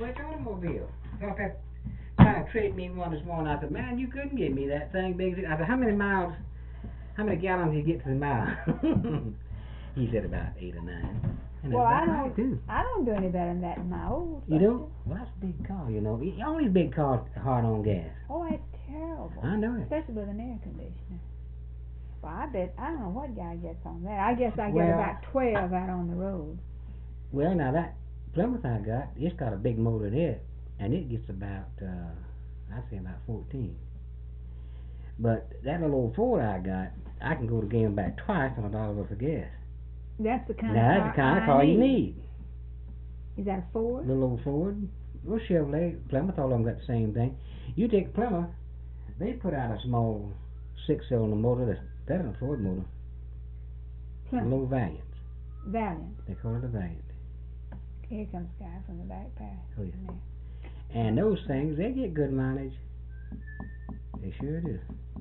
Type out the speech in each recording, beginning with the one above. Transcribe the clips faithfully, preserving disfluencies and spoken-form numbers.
which automobile? Thought that trying to trade me one this morning. I said, man, you couldn't give me that thing big. I said, how many miles, how many gallons do you get to the mile? He said about eight or nine. And Well, I about right don't, too. I don't do any better than that in my old. You don't? Well, that's a big car, you know. All these big cars are hard on gas. Oh, it's terrible. I know it. Especially with an air conditioner. Well, I bet, I don't know what guy gets on that. I guess I get Well, about twelve out on the road. Well, now that Plymouth I got, it's got a big motor in it, and it gets about, uh, I'd say about fourteen. But that little old Ford I got, I can go to game back twice on a dollar worth of gas. That's the kind Now, of that's the car kind of I car need. you need. Is that a Ford? Little old Ford. Well, Chevrolet, Plymouth, all of them got the same thing. You take Plymouth, they put out a small six-cylinder motor that's better than a Ford motor. Plymouth. A little Valiant. Valiant. They call it a Valiant. Here comes the guy from the back path. Oh, yeah. And those things, they get good mileage. They sure do.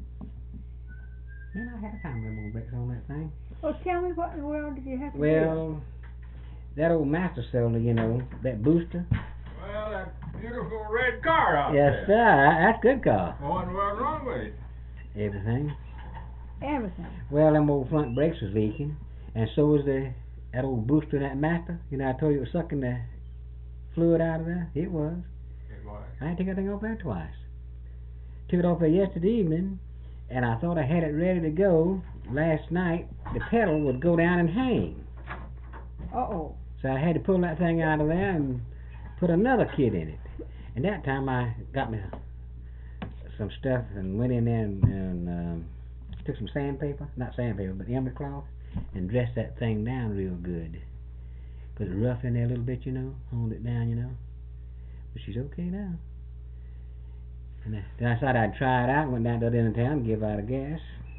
Man, I had a time with them old brakes on that thing. Well, tell me what in the world did you have to do? Well, that old master cylinder, you know, that booster. Well, that beautiful red car out Yes, there. sir. That's a good car. Wonder what's wrong with it. Everything. Everything. Well, them old front brakes was leaking, and so was the that old booster in that master. You know, I told you it was sucking the fluid out of there. It was. It was. I had to take that thing off there twice. Took it off there yesterday evening, and I thought I had it ready to go. Last night, the pedal would go down and hang. Uh-oh. So I had to pull that thing out of there and put another kit in it. And that time I got me some stuff and went in there and, and um, took some sandpaper, not sandpaper, but ember cloth, and dressed that thing down real good. Put it rough in there a little bit, you know, honed it down, you know. But she's okay now. And I, then I decided I'd try it out, went down to the end of town and give out a gas.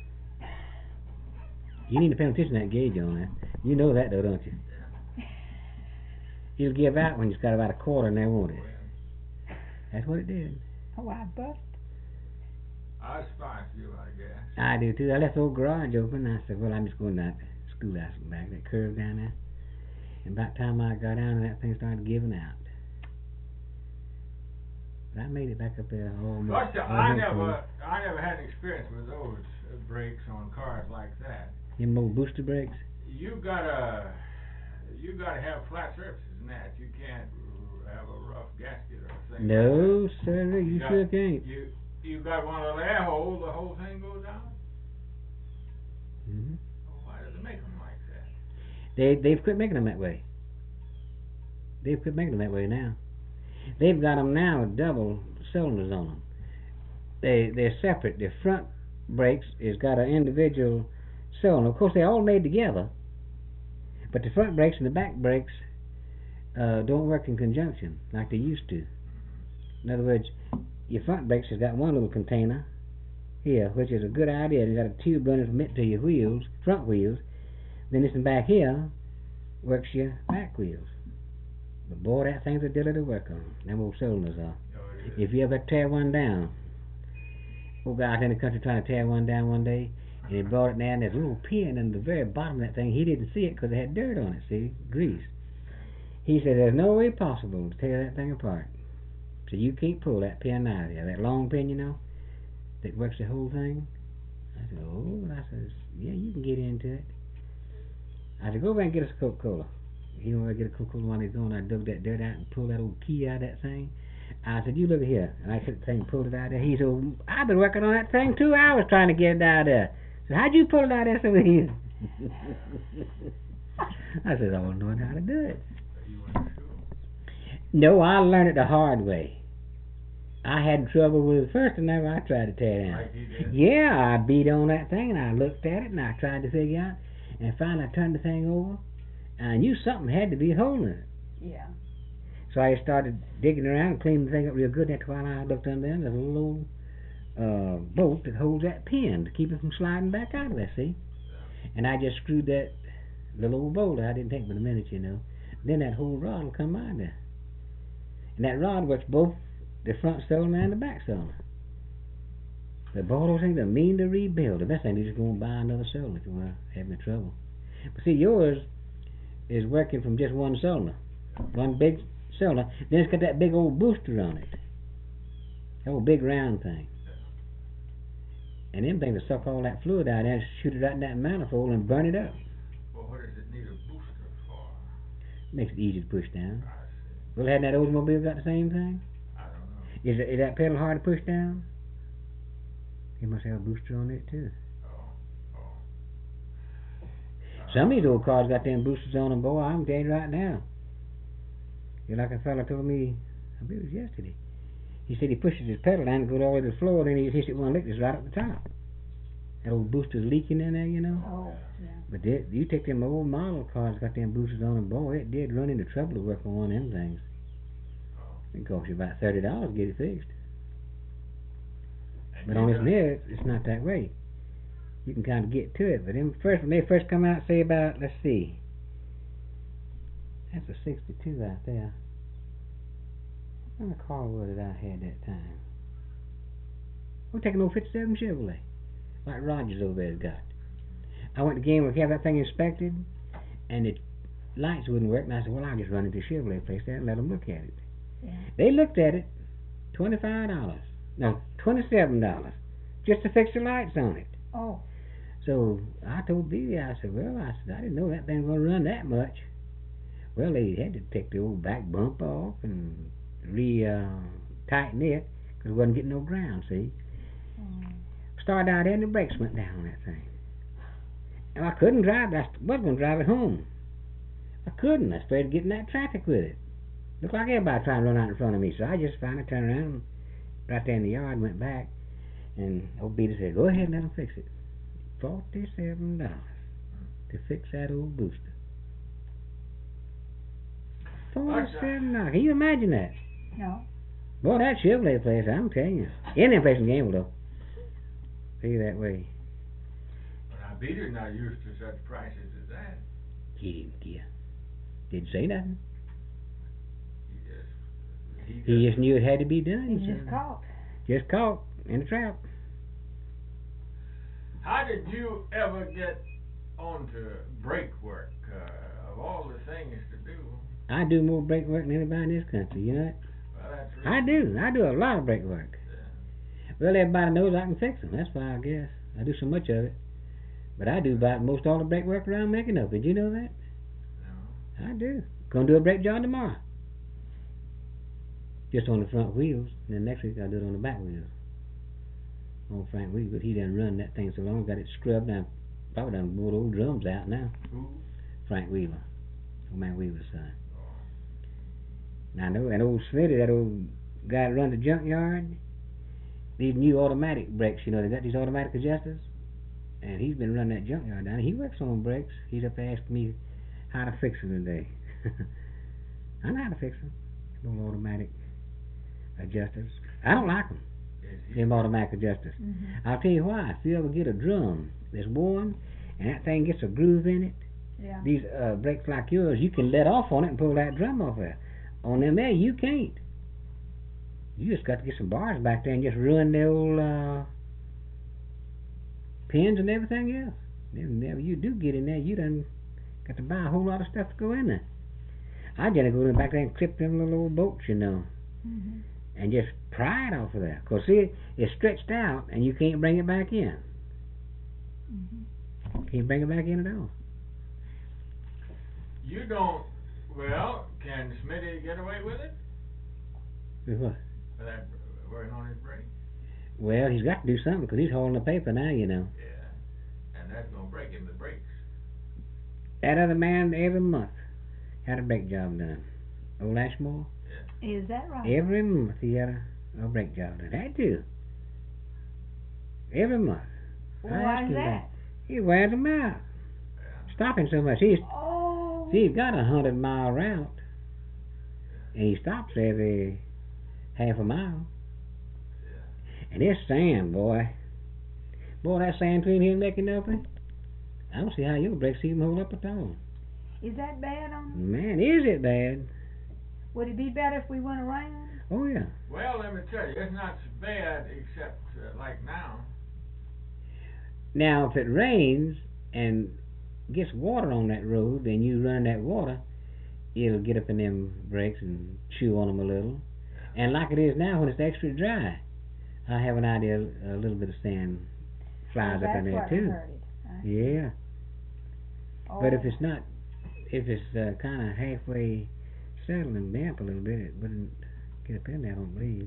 You need to pay attention to that gauge on that. You know that though, don't you? It'll give out when it's got about a quarter in there, won't it? That's what it did. Oh, I bust. I despise you, I guess. I do too. I left the old garage open. I said, well, I'm just going down to the schoolhouse and back, that curve down there. And about the time I got down, that thing started giving out. But I made it back up there almost. Gosh, I never, I never had an experience with those uh, brakes on cars like that. Them old booster brakes? You gotta, you gotta have flat surfaces in that. You can't have a rough gasket or a thing. No, like sir, you, you sure got, can't. You, you got one of the air holes, the whole thing goes down. Mm-hmm. Why does it make them like that? They, they've quit making them that way. They've quit making them that way now. They've got them now with double cylinders on them. They, they're separate. The front brakes has got an individual cylinder. Of course, they're all made together, but the front brakes and the back brakes uh, don't work in conjunction like they used to. In other words, your front brakes has got one little container here, which is a good idea. It's got a tube running from it to your wheels, front wheels. Then this one back here works your back wheels. But boy, that thing's a dilly to work on. Them old cylinders are. Oh, If you ever tear one down, old guy out in the country trying to tear one down one day, and he brought it down, there's a little pin in the very bottom of that thing. He didn't see it because it had dirt on it, see, grease. He said there's no way possible to tear that thing apart. So you can't pull that pin out of there. That long pin, you know, that works the whole thing. I said, oh, I says, yeah, you can get into it. I said, go over and get us a Coca-Cola. He went over to get a Coca-Cola while he was going. I dug that dirt out and pulled that old key out of that thing. I said, you look here. And I took the thing and pulled it out of there. He said, well, I've been working on that thing two hours trying to get it out of there. So how'd you pull it out of there so easy? I said, I was knowing how to do it. you went to school. No, I learned it the hard way. I had trouble with it first and never I tried to tear it down. Like he did. Yeah, I beat on that thing and I looked at it and I tried to figure out, and finally I turned the thing over and I knew something had to be holding it. Yeah. So I started digging around and cleaning the thing up real good. That's why I looked under there and there's a little uh, bolt that holds that pin to keep it from sliding back out of there, see? And I just screwed that little old bolt out. It didn't take but a minute, you know. Then that whole rod will come out there. And that rod works both the front cylinder and the back cylinder. But both those things are mean to rebuild. The best thing is just go and buy another cylinder if you're having trouble. But see, yours is working from just one cylinder. One big cylinder. Then it's got that big old booster on it. That old big round thing. And them things will suck all that fluid out there and shoot it right in that manifold and burn it up. Well, what does it need a booster for? Makes it easy to push down. I see. Well, hadn't that Oldsmobile got the same thing? I don't know. Is, it, is that pedal hard to push down? It must have a booster on it too. Oh, oh. Some of these old cars got them boosters on them, boy, I'm telling you right now. You're like a fella told me, I believe it was yesterday. He said he pushes his pedal down and goes all the way to the floor, then he hits it one lick that's right at the top. That old booster's leaking in there, you know. Oh, yeah. But they, you take them old model cars got them boosters on them, boy, it did run into trouble to work on one of them things. It cost you about thirty dollars to get it fixed. And But you on this done- mirror, it's not that way. You can kind of get to it. But them first, when they first come out, say about, let's see, that's a sixty-two out there. What kind of car was it I had that time? We're taking an old fifty-seven Chevrolet, like Rogers over there's got. I went to game and have that thing inspected, and the lights wouldn't work. And I said, well, I'll just run into the Chevrolet place there and let them look at it. Yeah. They looked at it, twenty-five dollars. No, twenty-seven dollars, just to fix the lights on it. Oh, So I told Billy, I said, well, I said, I didn't know that thing was going to run that much. Well, they had to take the old back bump off and re-tighten it, because it wasn't getting no ground, see. mm. Started out there and the brakes went down on that thing. And I couldn't drive it. I was going to drive it home. I couldn't. I was afraid of getting that traffic with it. Looked like everybody trying to run out in front of me, so I just finally turned around, right there in the yard, went back, and old Peter said, go ahead and let them fix it. forty-seven dollars to fix that old booster. forty-seven dollars. Can you imagine that? No. Boy, that Chevrolet place, I'm telling you. Any place in Gamble, though. Be that way. But now Peter's not used to such prices as that. He didn't care. Didn't say nothing. He just, he just, He just knew it had to be done. He's so- just caught. Just caught in a trap. How did you ever get onto brake work? Uh, of all the things to do, I do more brake work than anybody in this country, you know that? well, that's really, I do. I do a lot of brake work. Yeah. Well, everybody knows I can fix them. That's why I guess. I do so much of it. But I do about most all the brake work around making up. Did you know that? No. I do. Gonna do a brake job tomorrow. Just on the front wheels. And then next week I'll do it on the back wheels. On Frank Wheeler, but he done run that thing so long, got it scrubbed. Now, probably done blew the old drums out now. Who? Frank Wheeler. Old man Wheeler's son. Oh. Now I know, and old Smitty, that old guy that runs the junkyard, these new automatic brakes, you know, they got these automatic adjusters, and he's been running that junkyard down there. He works on brakes. He's up there asking me how to fix them today. I know how to fix them. Those automatic adjusters. I don't like them, Is he? them automatic adjusters. Mm-hmm. I'll tell you why. If you ever get a drum that's worn, and that thing gets a groove in it, Yeah. these uh, brakes like yours, you can let off on it and pull that drum off there. On them there, you can't. You just got to get some bars back there and just run the old uh, pins and everything else. Then whenever you do get in there, you done got to buy a whole lot of stuff to go in there. I just go in back there and clip them little old bolts, you know, Mm-hmm. and just pry it off of there. Because, see, it's stretched out and you can't bring it back in. Mm-hmm. Can't bring it back in at all. You don't. Well, can Smitty get away with it? With what? For that working on his brake? Well, he's got to do something because he's holding the paper now, you know. Yeah. And that's gonna break him the brakes. That other man every month had a brake job done. Old Ashmore, Is that right? every month he had a, a brake job done. Had to. Every month. I Why asked is him that? He wears them out. Yeah. Stopping so much. He's Oh. see, he's got a hundred mile route, and he stops every half a mile. Yeah. And it's sand, boy. Boy, that sand between here and Neck and nothing. I don't see how your brakes even hold up at all. Is that bad on? Man, is it bad? Would it be better if we went around? Oh yeah. Well, let me tell you, it's not so bad except uh, like now. Now, if it rains and gets water on that road, and you run that water, it'll get up in them brakes and chew on them a little. And like it is now, when it's extra dry, I have an idea a little bit of sand flies Well, up in that's there what too. hurt it. I- Yeah, but if Oh. it's not, if it's uh, kind of halfway settled and damp a little bit, it wouldn't get up in there, I don't believe.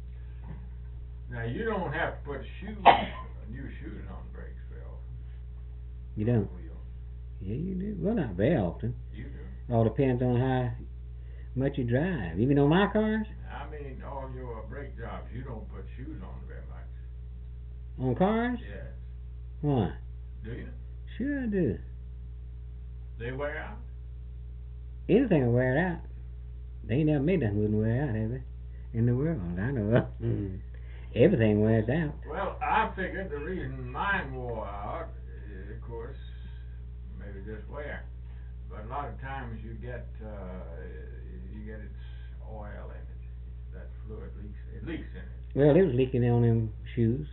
Now, you don't have to put shoes, new shoes on the brakes very often. You don't? Wheel. Yeah, you do. Well, not very often. You do. All depends on how much you drive. Even on my cars, I mean, all your brake jobs, you don't put shoes on very much. on cars, Yes. why? Do you? Sure I do. They wear out? Anything will wear out. They ain't never made nothing wouldn't wear out, have they? In the world, I know of. Mm-hmm. Everything wears out. Well, I figured the reason mine wore out, uh, of course, maybe just wear. But a lot of times you get, uh, you get its oil in it. That fluid leaks, it leaks in it. Well, it was leaking on them shoes.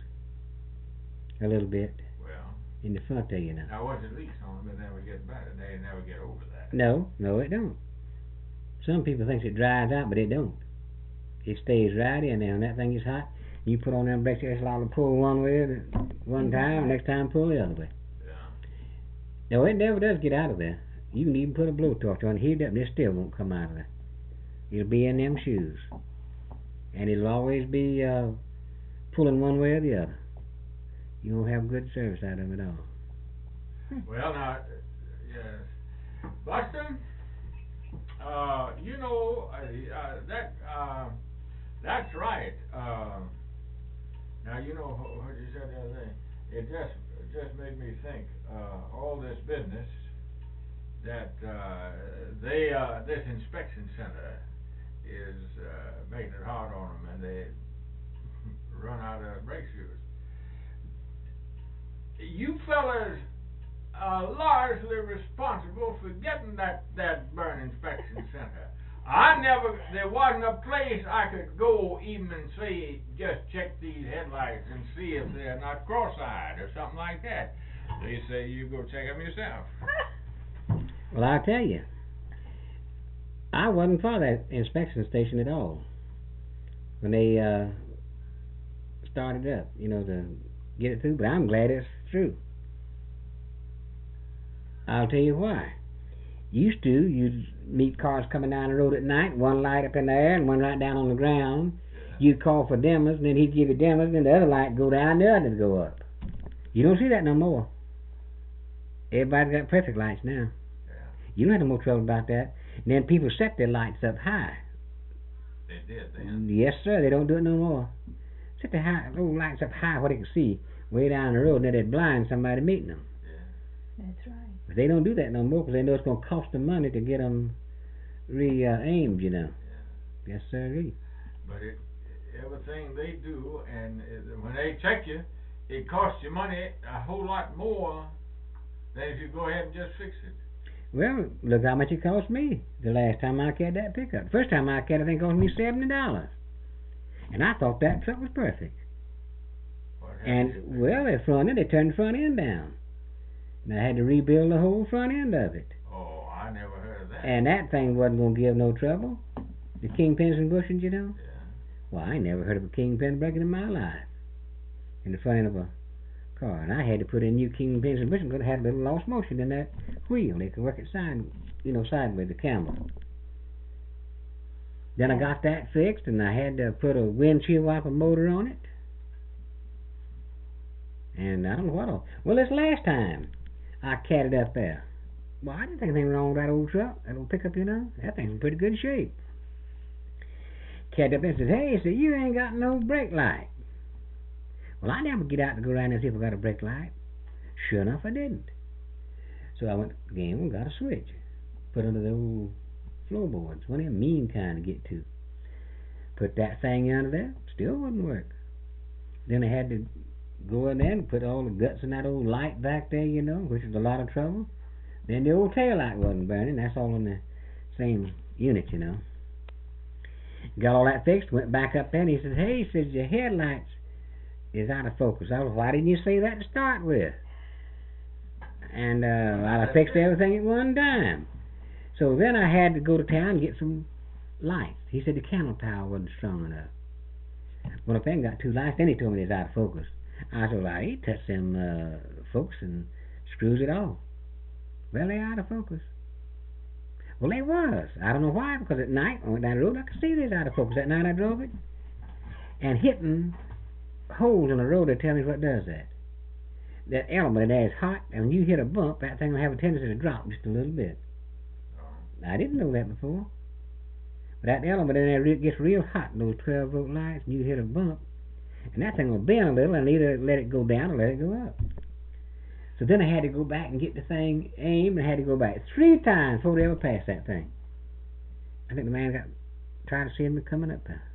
A little bit. Well, In the front there, you know. now once it leaks on them, it never gets better. They never get over that. No, no it don't. Some people think it dries out, but it don't. It stays right in there. When that thing is hot, you put on them brakes, it's allowed to pull one way at one time, next time pull the other way. Yeah. No, it never does get out of there. You can even put a blowtorch on, heat it up, and it still won't come out of there. It'll be in them shoes. And it'll always be uh, pulling one way or the other. You won't have good service out of it at all. Well, now, uh, yes. Buster, uh, you know, uh, uh, that, uh, that's right. Uh, now, you know wh- what you said the other day. It just, it just made me think, uh, all this business that, uh, they, uh, this inspection center is, uh, making it hard on them, and they run out of brake shoes. You fellas are largely responsible for getting that, that burn inspection center. I never, there wasn't a place I could go even and say, just check these headlights and see if they're not cross-eyed or something like that. They say you go check them yourself. Well, I'll tell you, I wasn't for that inspection station at all when they uh, started up, you know, to get it through, but I'm glad it's through. I'll tell you why. Used to, you'd meet cars coming down the road at night, one light up in the air and one light down on the ground. Yeah. You'd call for dimmers, and then he'd give you dimmers, and then the other light go down, the other would go up. You don't see that no more. Everybody's got perfect lights now. Yeah, You don't have no more trouble about that. And then people set their lights up high. they did then. Yes, sir, they don't do it no more. Set the high, those lights up high where they can see way down the road, and then they'd blind somebody meeting them. Yeah. That's right. But they don't do that no more because they know it's going to cost them money to get them re-aimed, you know. Yeah. Yes, sir. But it, everything they do, and it, when they check you, it costs you money a whole lot more than if you go ahead and just fix it. Well, look how much it cost me the last time I carried that pickup. First time I carried it, I think it cost me seventy dollars. And I thought that truck was perfect. What And, happened if they- well, the front end, they turned the front end down. And I had to rebuild the whole front end of it. Oh, I never heard of that. And that thing wasn't going to give no trouble. The kingpins and bushings, you know. Yeah. Well, I never heard of a kingpin breaking in my life. In the front end of a car. And I had to put in new kingpins and bushings because it had a little lost motion in that wheel. They could work it side, you know, sideways, the camera. Then I got that fixed, and I had to put a windshield wiper motor on it. And I don't know what else. Well, this last time I catted up there. Well, I didn't think anything wrong with that old truck, that old pickup, you know. That thing's in pretty good shape. Catted up there and said, hey, so you ain't got no brake light. Well, I never get out to go around and see if I got a brake light. Sure enough, I didn't. So I went again and got a switch. Put under the old floorboards. One of them mean kind to get to. Put that thing under there. Still wouldn't work. Then I had to go in there and put all the guts in that old light back there, you know, which was a lot of trouble. Then the old tail light wasn't burning. That's all in the same unit, you know. Got all that fixed. Went back up there and he says, hey, he says, your headlights is out of focus. I was, why didn't you say that to start with? And uh, I'd have fixed everything at one time. So So then I had to go to town and get some lights. He said the candle power wasn't strong enough. Well, if I got two lights, then he told me they was out of focus. I said, well, he touched them uh, focus and screws it off. Well, they out of focus. Well, they was. I don't know why, because at night, I went down the road, I could see they was out of focus. That night I drove it. And hitting holes in the road, they tell me what does that. That element there is hot, and when you hit a bump, that thing will have a tendency to drop just a little bit. I didn't know that before. But that element in there gets real hot in those twelve volt lights, and you hit a bump, and that thing will bend a little, and either let it go down or let it go up. So then I had to go back and get the thing aimed, and I had to go back three times before they ever passed that thing. I think the man got tired of seeing me coming up there.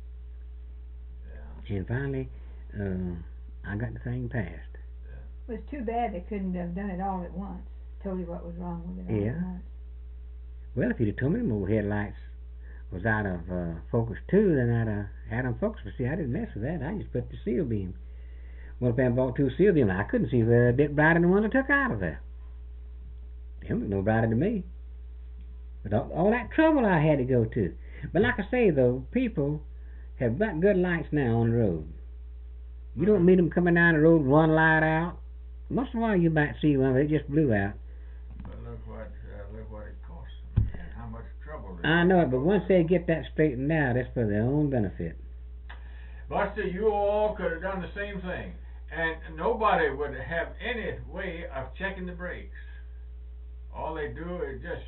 Yeah. And finally, uh, I got the thing passed. It was too bad they couldn't have done it all at once. Told you what was wrong with it all Yeah. at once. Well, if you'd have told me them headlights was out of uh, focus too, then I'd have had them focused. But see, I didn't mess with that. I just put the seal beam. Well, if I bought two seal beams, I couldn't see a bit brighter than the one I took out of there. They don't look no brighter to me. But all, all that trouble I had to go to. But like I say, though, people have got good lights now on the road. You don't meet them coming down the road, one light out. Once in a while you might see one, but it just blew out. But look what, uh, look what it costs them, and how much trouble it I know it, but once they get that straightened out, that's for their own benefit. Buster, you all could have done the same thing, and nobody would have any way of checking the brakes. All they do is just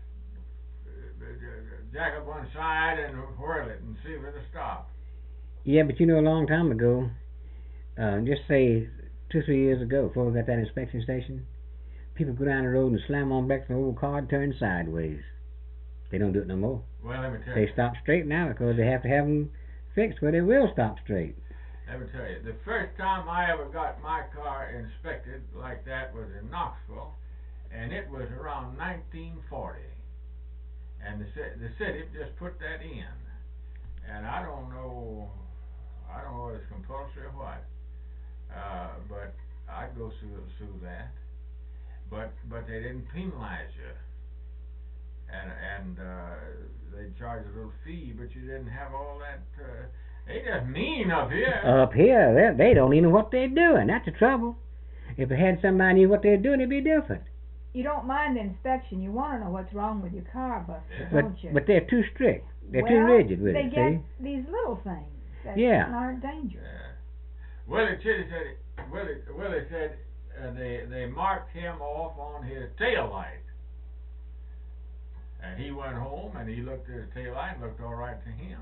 jack up one side and whirl it and see if it'll stop. Yeah, but you know, a long time ago, uh, just say two, three years ago, before we got that inspection station, people go down the road and slam on back to the old car and turn sideways. They don't do it no more. Well, let me tell They you. stop straight now because they have to have them fixed where they will stop straight. Let me tell you, the first time I ever got my car inspected like that was in Knoxville, and it was around nineteen forty. And the, the city just put that in. And I don't know, I don't know whether it's compulsory or what, uh, but I'd go sue, sue that. But but they didn't penalize you. And and uh, they charged a little fee, but you didn't have all that. Uh, they just mean up here. Up here, they, they don't even know what they're doing. That's the trouble. If they had somebody who knew what they're doing, it'd be different. You don't mind the inspection. You want to know what's wrong with your car, Buster, Yeah. don't But you? but they're too strict. They're well, too rigid with they it. get See? these little things that Yeah. aren't dangerous. Yeah. Willie Chitty said. Willie Willie said uh, they they marked him off on his tail light. And he went home and he looked at his tail light and looked all right to him.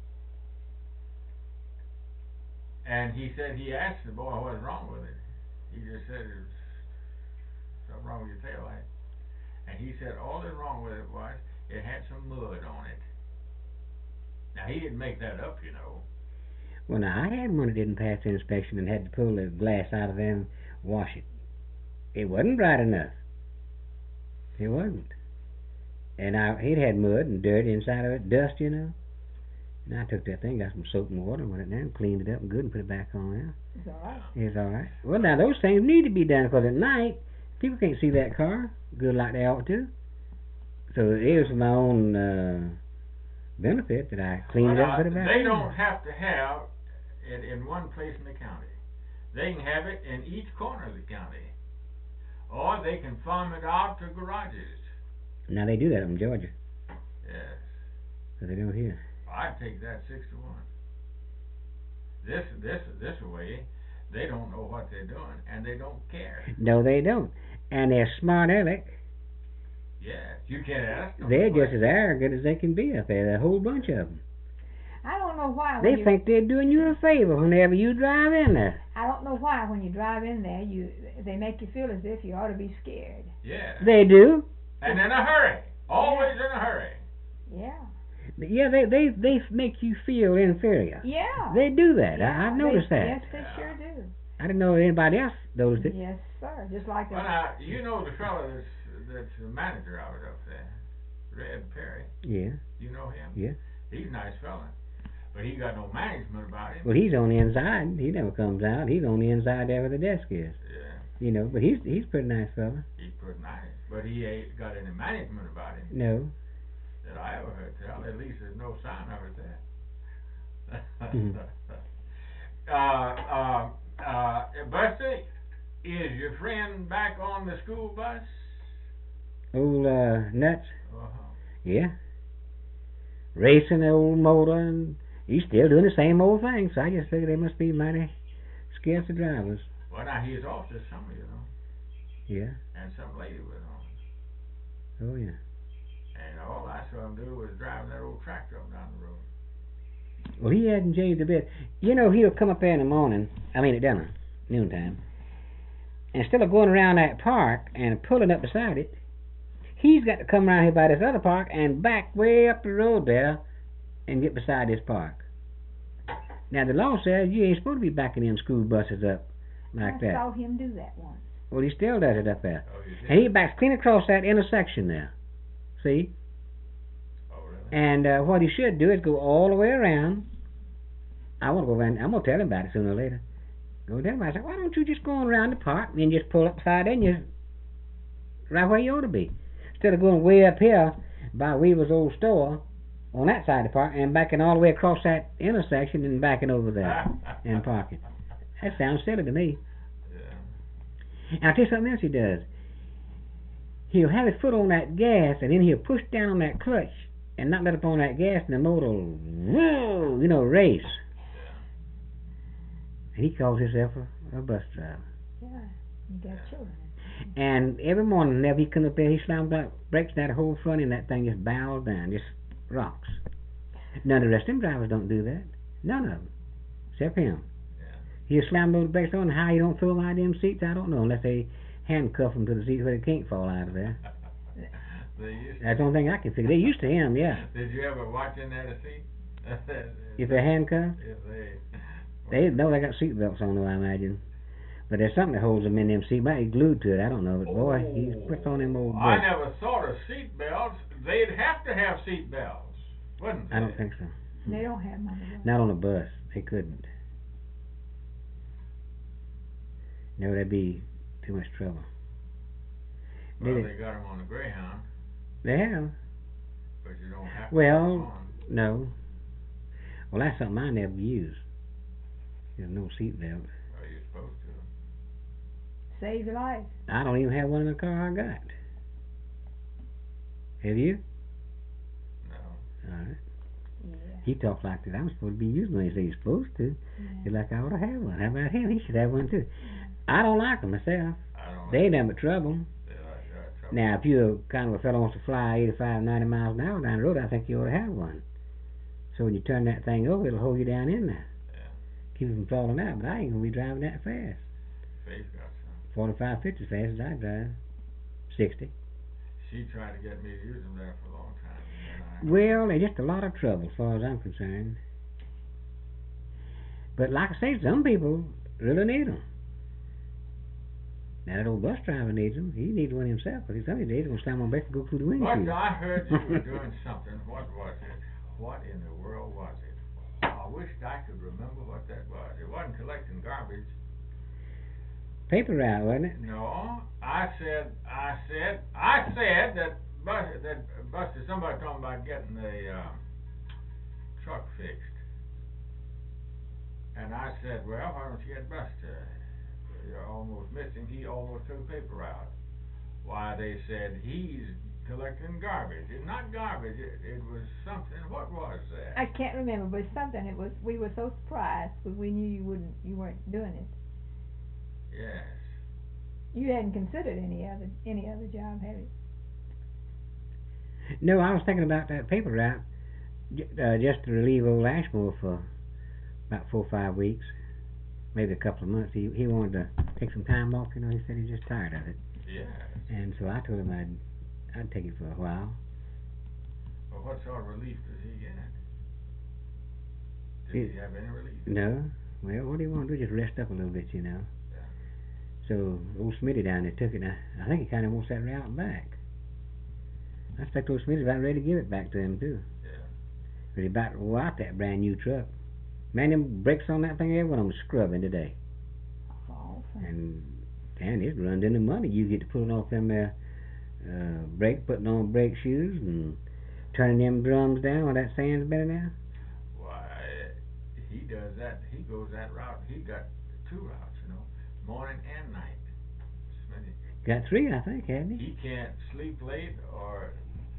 And he said he asked the boy what's wrong with it. He just said there's something wrong with your tail light. And he said all that's wrong with it was it had some mud on it. Now he didn't make that up, you know. Well, now, I had one that didn't pass the inspection and had to pull the glass out of there and wash it. It wasn't bright enough. It wasn't. And I, it had mud and dirt inside of it, dust, you know. And I took that thing, got some soap and water with it now, and cleaned it up good and put it back on there. It's all right. It's all right. Well, now, those things need to be done, because at night, people can't see that car good like they ought to. So it was for my own uh, benefit that I cleaned Well, it up and put it back they on. don't have to have it in one place in the county. They can have it in each corner of the county. Or they can farm it out to garages. Now, they do that in Georgia, Yes. but they don't here. I'd take that six to one. This this this way, they don't know what they're doing and they don't care. No, they don't. And they're smart aleck. Yes, you can't ask them. They're just questions. as arrogant as they can be up there. A whole bunch of them. I don't know why. When They you, think they're doing you a favor whenever you drive in there. I don't know why when you drive in there, you they make you feel as if you ought to be scared. Yeah. They do. And in a hurry. Always in a hurry. Yeah. Yeah, they they they make you feel inferior. Yeah. They do that. Yeah, I, I've noticed they, that. Yes, they Yeah. sure do. I didn't know anybody else noticed it. Yes, sir. Just like Well, a, now, you know the fellow that's, that's the manager of it up there, Red Perry. Yeah, You know him? yeah. He's a nice fella. But he got no management about him. Well, he's on the inside. He never comes out. He's on the inside there where the desk is. Yeah. You know, but he's he's a pretty nice fella. He's pretty nice, but he ain't got any management about him No. that I ever heard tell. At least there's no sign of it there. Mhm. uh, uh, uh, Buster, is your friend back on the school bus? Old uh, Nuts. Uh-huh. Yeah. Racing the old motor, and he's still doing the same old thing. So I just figured they must be mighty scarce of drivers. Well, now he's off this summer, you know, Yeah. and some lady was on. Oh yeah. And all I saw him do was driving that old tractor up down the road. Well, he hadn't changed a bit. You know, he'll come up there in the morning. I mean at dinner, noontime. And instead of going around that park and pulling up beside it, he's got to come around here by this other park and back way up the road there and get beside this park. Now the law says you ain't supposed to be backing them school buses up like I that. saw him do that once. Well, he still does it up there. Oh, you did? And he backs clean across that intersection there. See? Oh, really? And uh, what he should do is go all the way around. I want to go around. I'm going to tell him about it sooner or later. Go tell him. I said, why don't you just go on around the park and just pull up beside it and you right where you ought to be. Instead of going way up here by Weaver's old store on that side of the park and backing all the way across that intersection and backing over there and parking. That sounds silly to me. Yeah. And I'll tell you something else he does. He'll have his foot on that gas and then he'll push down on that clutch and not let up on that gas and the motor will, whoa, you know, race. And he calls himself a, a bus driver. Yeah, you got children. And every morning whenever he comes up there, he slams that brakes that whole front and that thing just bows down, just rocks. None of the rest of them drivers don't do that. None of them. Except him. Yeah. He'll slam those brakes on, and how he don't throw them out of them seats, I don't know, unless they handcuff him to the seat where they can't fall out of there. They used That's the only thing I can figure. They used to him, yeah. Did you ever watch in that a seat? If they're handcuffed, If they... they know they got seat belts on them, I imagine. But there's something that holds them in them seat belts. He's glued to it, I don't know. But boy, he puts on them old I brakes. never thought of seat belts. They'd have to have seat belts, wouldn't they? I don't think so. They don't have money. Not on a bus. They couldn't. No, that'd be too much trouble. Well, Did they it? got them on the Greyhound, They have. but you don't have to Well, put 'em on. no. Well, that's something I never used. There's no seat belt. Well, you're supposed to. Save your life. I don't even have one in the car I got. Have you? No. All right. Yeah. He talks like that. I'm supposed to be using one. He said he's supposed to. Yeah. He's like, I ought to have one. How about him? He should have one too. I don't like them myself. I don't They know. ain't nothing but trouble. They're like, they're trouble. Now, if you're kind of a fellow who wants to fly eighty-five, ninety miles an hour down the road, I think you ought to have one. So when you turn that thing over, it'll hold you down in there. Yeah. Keep you from falling out. But I ain't going to be driving that fast. Faith got some. forty-five, fifty as fast as I drive. sixty. She tried to get me to use them there for a long time. And then I, Well, they're just a lot of trouble as far as I'm concerned. But like I say, some people really need them. Now that old bus driver needs them. He needs one himself. Because some days he's going to slam on back and go through the But windshield. I heard you were doing something. What was it? What in the world was it? I wished I could remember what that was. It wasn't collecting garbage. Paper route, wasn't it? No, I said, I said, I said that Bus, that Buster, somebody talking about getting the um, truck fixed, and I said, well, why don't you get Buster? You're almost missing. He almost took paper out. Why, they said he's collecting garbage. It's not garbage. It, it was something. What was that? I can't remember, but it's something. It was. We were so surprised because we knew you wouldn't. You weren't doing it. Yes. You hadn't considered any other any other job, had you? No, I was thinking about that paper route j- uh, just to relieve old Ashmore for about four or five weeks, maybe a couple of months. He he wanted to take some time off. You know, he said he's just tired of it. Yes. And so I told him I'd I'd take it for a while. Well, what sort of relief does he get? Did He- he have any relief? No, well, what do you want to do? Just rest up a little bit, you know. Yeah. So old Smitty down there took it. And I, I think he kind of wants that route back. I expect old Smitty's about ready to give it back to him too. Yeah. But he's about to roll out that brand new truck. Man, them brakes on that thing, every one of them scrubbing today. Oh, And And it runs into money. You get to putting off them there uh, brake, putting on brake shoes and turning them drums down when that sand's been in there. Why, he does that. He goes that route. He got two routes, you know, morning and night. Smitty. Got three, I think, hasn't he? He can't sleep late or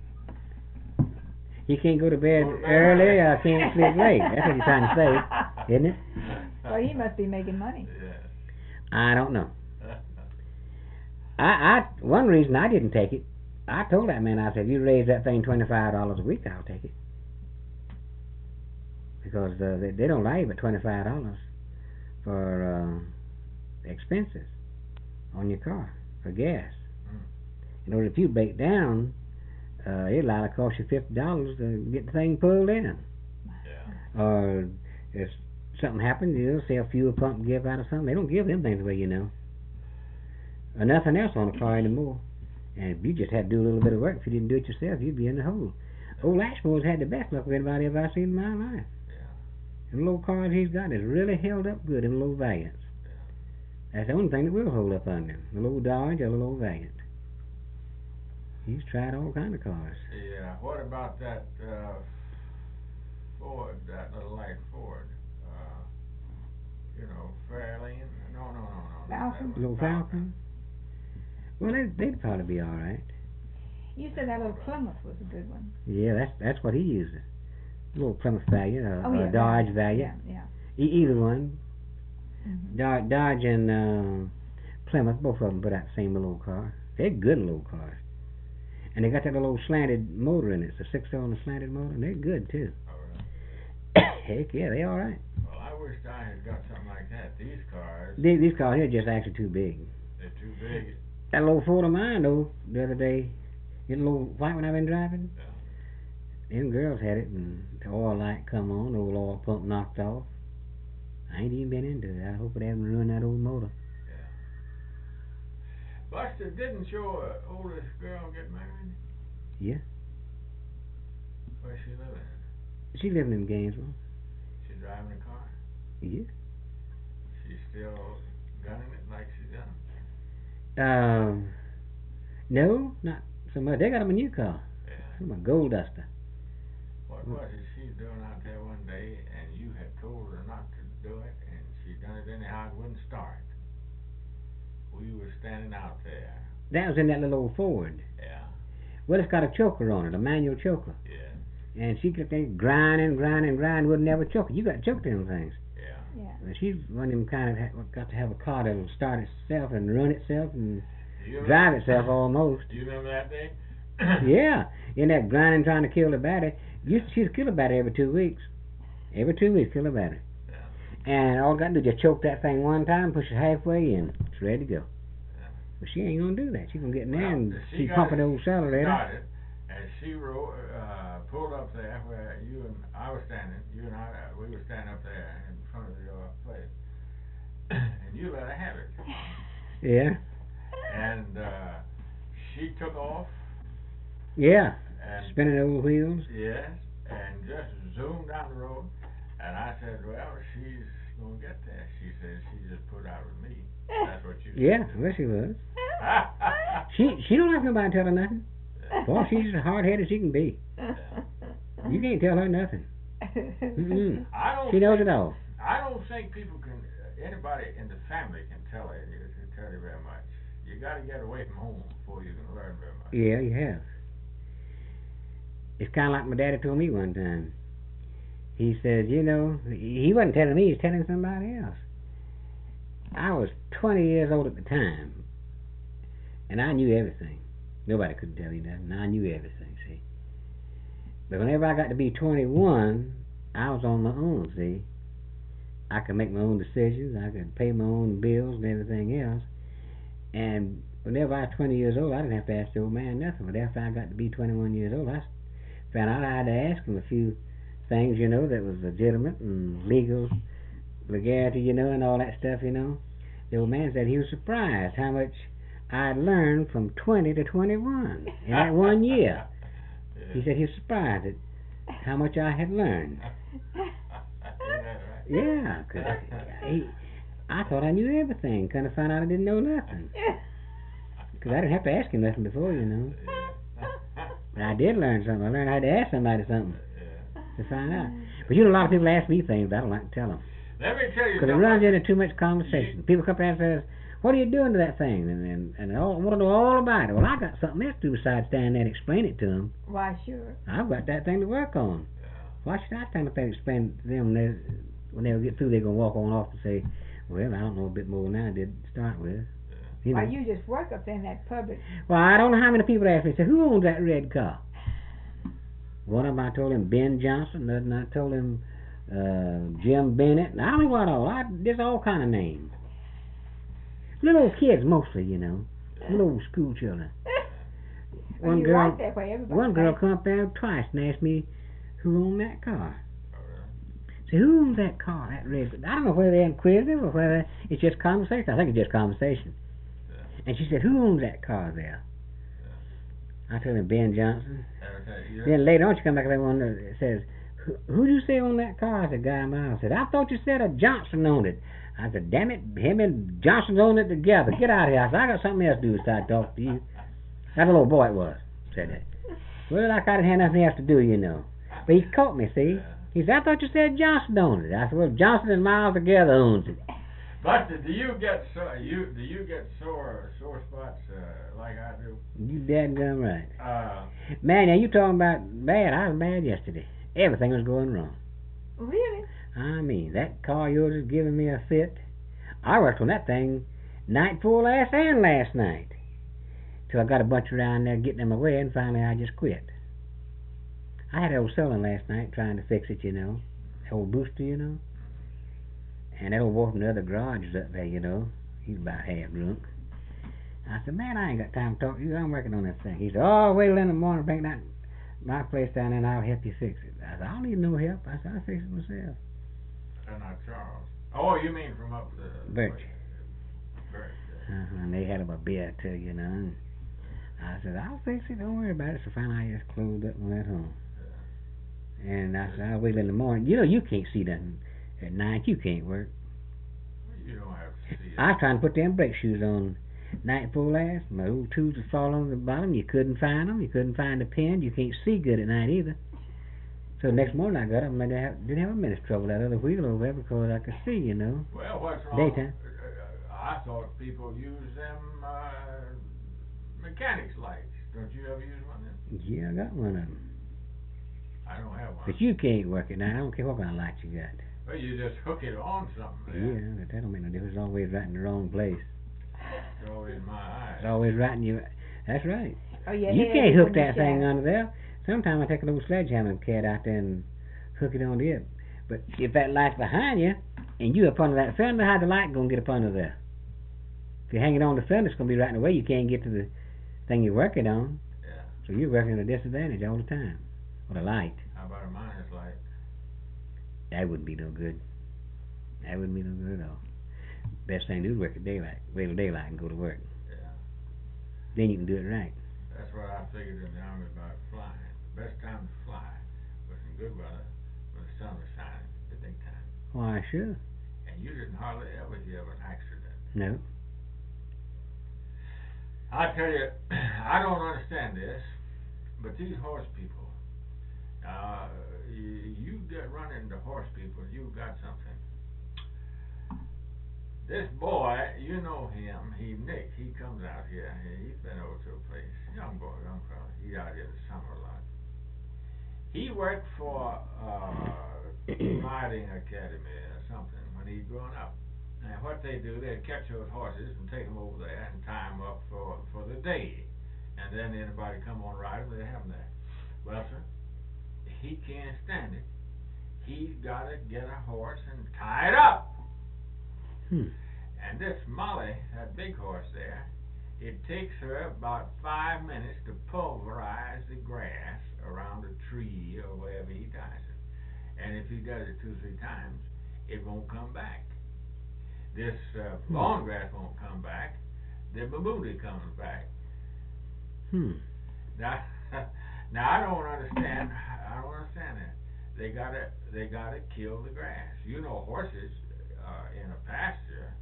He can't go to bed Go to bed early early. or can't sleep late. That's what you're trying to say, isn't it? Well, he must be making money. Yes. I don't know. I, I one reason I didn't take it, I told that man, I said, if you raise that thing twenty-five dollars a week, I'll take it. Because uh, they, they don't lie but twenty-five dollars for uh, expenses on your car, for gas. Mm. In order if you break down, uh, it'll likely cost you fifty dollars to get the thing pulled in. Yeah. Or if something happens, you know, say a fuel pump give out or something, they don't give them things away, you know. Or nothing else on a car anymore. And if you just had to do a little bit of work, if you didn't do it yourself, you'd be in the hole. Old Ashmore's had the best luck of anybody I've ever seen in my life. Yeah. The low cars he's got is really held up good in low Valiants. That's the only thing that will hold up under him. The low Dodge or the low Valiant. He's tried all kind of cars. Yeah. What about that uh, Ford, that little light Ford? Uh, you know, Fairlane? No, no, no, no. not Falcon? that one. Little Falcon? Well, they'd, they'd probably be all right. You said that little Plymouth was a good one. Yeah, that's that's what he uses. A little Plymouth Valiant or, Oh, or yeah, a Dodge yeah, Valiant. Yeah, E- either one. yeah. Mm-hmm. Dodge, Dodge and uh, Plymouth, both of them put out the same little car. They're good little cars. And they got that little slanted motor in it. It's a six-cylinder slanted motor, and they're good, too. Oh, really? Heck, yeah, they all right. Well, I wish I had got something like that. These cars, These, these cars here are just actually too big. they're too big. That little Ford of mine, though, the other day, that little white one I've been driving, Yeah. them girls had it, and the oil light come on, the old oil pump knocked off. I ain't even been into it. I hope it hasn't ruined that old motor. Buster, didn't your uh, oldest girl get married? Yeah. Where's she living? She living in Gainesville. She driving a car? Yeah. She's still gunning it like she's done? Um, no, not so much. They got 'em a new car. Yeah. Some a Gold Duster. What was it she doing out there one day and you had told her not to do it and she done it anyhow, it wouldn't start? We were standing out there. That was in that little old Ford. Yeah. Well, it's got a choker on it, a manual choker. Yeah. And she kept there grinding, grinding, grinding, would never choke it. You got to choke them things. Yeah. Yeah. But she's one of them kind of ha- got to have a car that'll start itself and run itself and Do you drive remember- itself almost. Do you remember that day? Yeah, in that grinding, trying to kill the battery. Used to, she'd kill a battery every two weeks. Every two weeks, kill a battery. Yeah. And all got to do is just choke that thing one time, push it halfway in. It's ready to go. Yeah. But she ain't gonna do that. She's gonna get in there Well, and she keep got pumping it the old accelerator. Started, and she ro- uh, pulled up there where you and I was standing. You and I, uh, we were standing up there in front of your place, and you let her have it. Yeah, And uh, she took off, yeah. and Spinning old wheels. yes, and just zoomed down the road. And I said, well, she's gonna get there. She said she just put out with me. That's what you Yeah, said. well she was. She she don't have nobody tell her nothing. Boy, she's as hard headed as she can be. You can't tell her nothing. Mm-mm. I don't She knows think, it all. I don't think people can, uh, anybody in the family can tell her, can tell you very much. You gotta get away from home before you can learn very much. Yeah, you have. It's kind of like my daddy told me one time. He says, you know, he wasn't telling me, he was telling somebody else. I was twenty years old at the time, and I knew everything. Nobody could tell you nothing. I knew everything, see. But whenever I got to be twenty-one, I was on my own, see. I could make my own decisions. I could pay my own bills and everything else. And whenever I was twenty years old, I didn't have to ask the old man nothing. But after I got to be twenty-one years old, I found out I had to ask him a few things, you know, that was legitimate and legal, legality, you know, and all that stuff, you know. The old man said he was surprised how much I'd learned from twenty to twenty-one in that one year. Yeah. He said he was surprised at how much I had learned. Isn't that right? Yeah, 'cause he, I thought I knew everything. Kind of found out I didn't know nothing. Because I didn't have to ask him nothing before, you know. But I did learn something. I learned how to ask somebody something to find out. But you know, a lot of people ask me things, but I don't like to tell them. Let me tell you Because it something. runs into too much conversation. People come up and says, what are you doing to that thing? And and, and they all want to know all about it. Well, I got something else to do besides stand there and explain it to them. Why, sure. I've got that thing to work on. Why should I stand up there and explain it to them when they, when they get through, they're going to walk on off and say, well, I don't know a bit more than I did to start with. You know. Why, you just work up in that public. Well, I don't know how many people ask me, say, who owns that red car? One of them, I told him Ben Johnson. Another one, I told him uh, Jim Bennett. And I don't know what all. I, there's all kind of names. Little old kids mostly, you know. Little old school children. Well, One you girl, like that way, everybody one girl thinks. come up there twice and asked me who owned that car. Say, who owns that car, that red? I don't know whether they're inquisitive or whether it's just conversation. I think it's just conversation. Yeah. And she said, who owns that car there? Yeah. I told him Ben Johnson. Okay, Then later on she come back and one that says, who, who do you say owned that car? I said, Guy Miles. I said, I thought you said a Johnson owned it. I said, damn it, him and Johnson owned it together. Get out of here. I said, I got something else to do besides talk to you. That little boy it was, said that. Well, like I didn't have nothing else to do, you know. But he caught me, see? He said, I thought you said Johnson owned it. I said, well, Johnson and Miles together owns it. Buster, do you get so you do you get sore sore spots uh, like I do? You dead gum right. Uh, Man, now you talking about bad. I was bad yesterday. Everything was going wrong. Really? I mean, that car of yours is giving me a fit. I worked on that thing night before last and last night. Till I got a bunch around there getting them away, and finally I just quit. I had old Sullivan last night trying to fix it, you know. The old booster, you know. And that old boy from the other garage is up there, you know. He's about half drunk. I said, man, I ain't got time to talk to you. I'm working on this thing. He said, oh, wait till in the morning, bring that my place down there and I'll help you fix it. I said, I don't need no help. I said, I'll fix it myself. and not Charles. Oh, you mean from up the Birch. Birch. Uh-huh. And they had him a beer too, you know. And I said, I'll fix it. Don't worry about it. So finally I just closed up and went home. And I said, I'll wait in the morning. You know, you can't see nothing at night. You can't work. You don't have to see it. I was trying to put them brake shoes on night before last. My old tools would fall on the bottom. You couldn't find them. You couldn't find the pin. You can't see good at night either. So the next morning I got up and I didn't have, didn't have a minute's trouble with that other wheel over there because I could see, you know. Well, what's wrong? Daytime. Uh, I thought people use them uh, mechanics lights. Don't you ever use one of them? Yeah, I got one of them. I don't have one. But you can't work it now. I don't care what kind of light you got. Well, you just hook it on something. Yeah, There. but that don't make no difference. It's always right in the wrong place. It's always in my eyes. It's always right in your... That's right. Oh, yeah. You can't hook that thing under there. Sometimes I take a little sledgehammer and cat out there and hook it onto it. But if that light's behind you and you up under that fender, how the light gonna get up under there? If you hang it on the fender, it's gonna be right in the way. You can't get to the thing you're working on. Yeah. So you're working at a disadvantage all the time. With a light. How about a miner's light? That wouldn't be no good. That wouldn't be no good at all. Best thing to do is work at daylight. Wait till daylight and go to work. Yeah. Then you can do it right. That's what I figured in the army about flying. The best time to fly was in good weather when the sun was shining at daytime. Why, sure. And you didn't hardly ever hear of an accident. No. I tell you, I don't understand this, but these horse people, uh, you, you get run into horse people, you've got something. This boy, you know him, he Nick, he comes out here, he's been over to a place, young boy, young fella, he's out here in the summer a lot. He worked for uh, riding academy or something when he'd grown up. And what they do, they'd catch those horses and take them over there and tie them up for, for the day. And then anybody come on ride them, they'd have them there. Well, sir, he can't stand it. He's got to get a horse and tie it up. Hmm. And this Molly, that big horse there, it takes her about five minutes to pulverize the grass around a tree or wherever he ties it. And if he does it two or three times, it won't come back. This uh, Hmm. lawn grass won't come back. The Bermuda comes back. Hmm. Now, now I don't understand. I don't understand that. They gotta, they gotta kill the grass. You know, horses uh, in a pasture,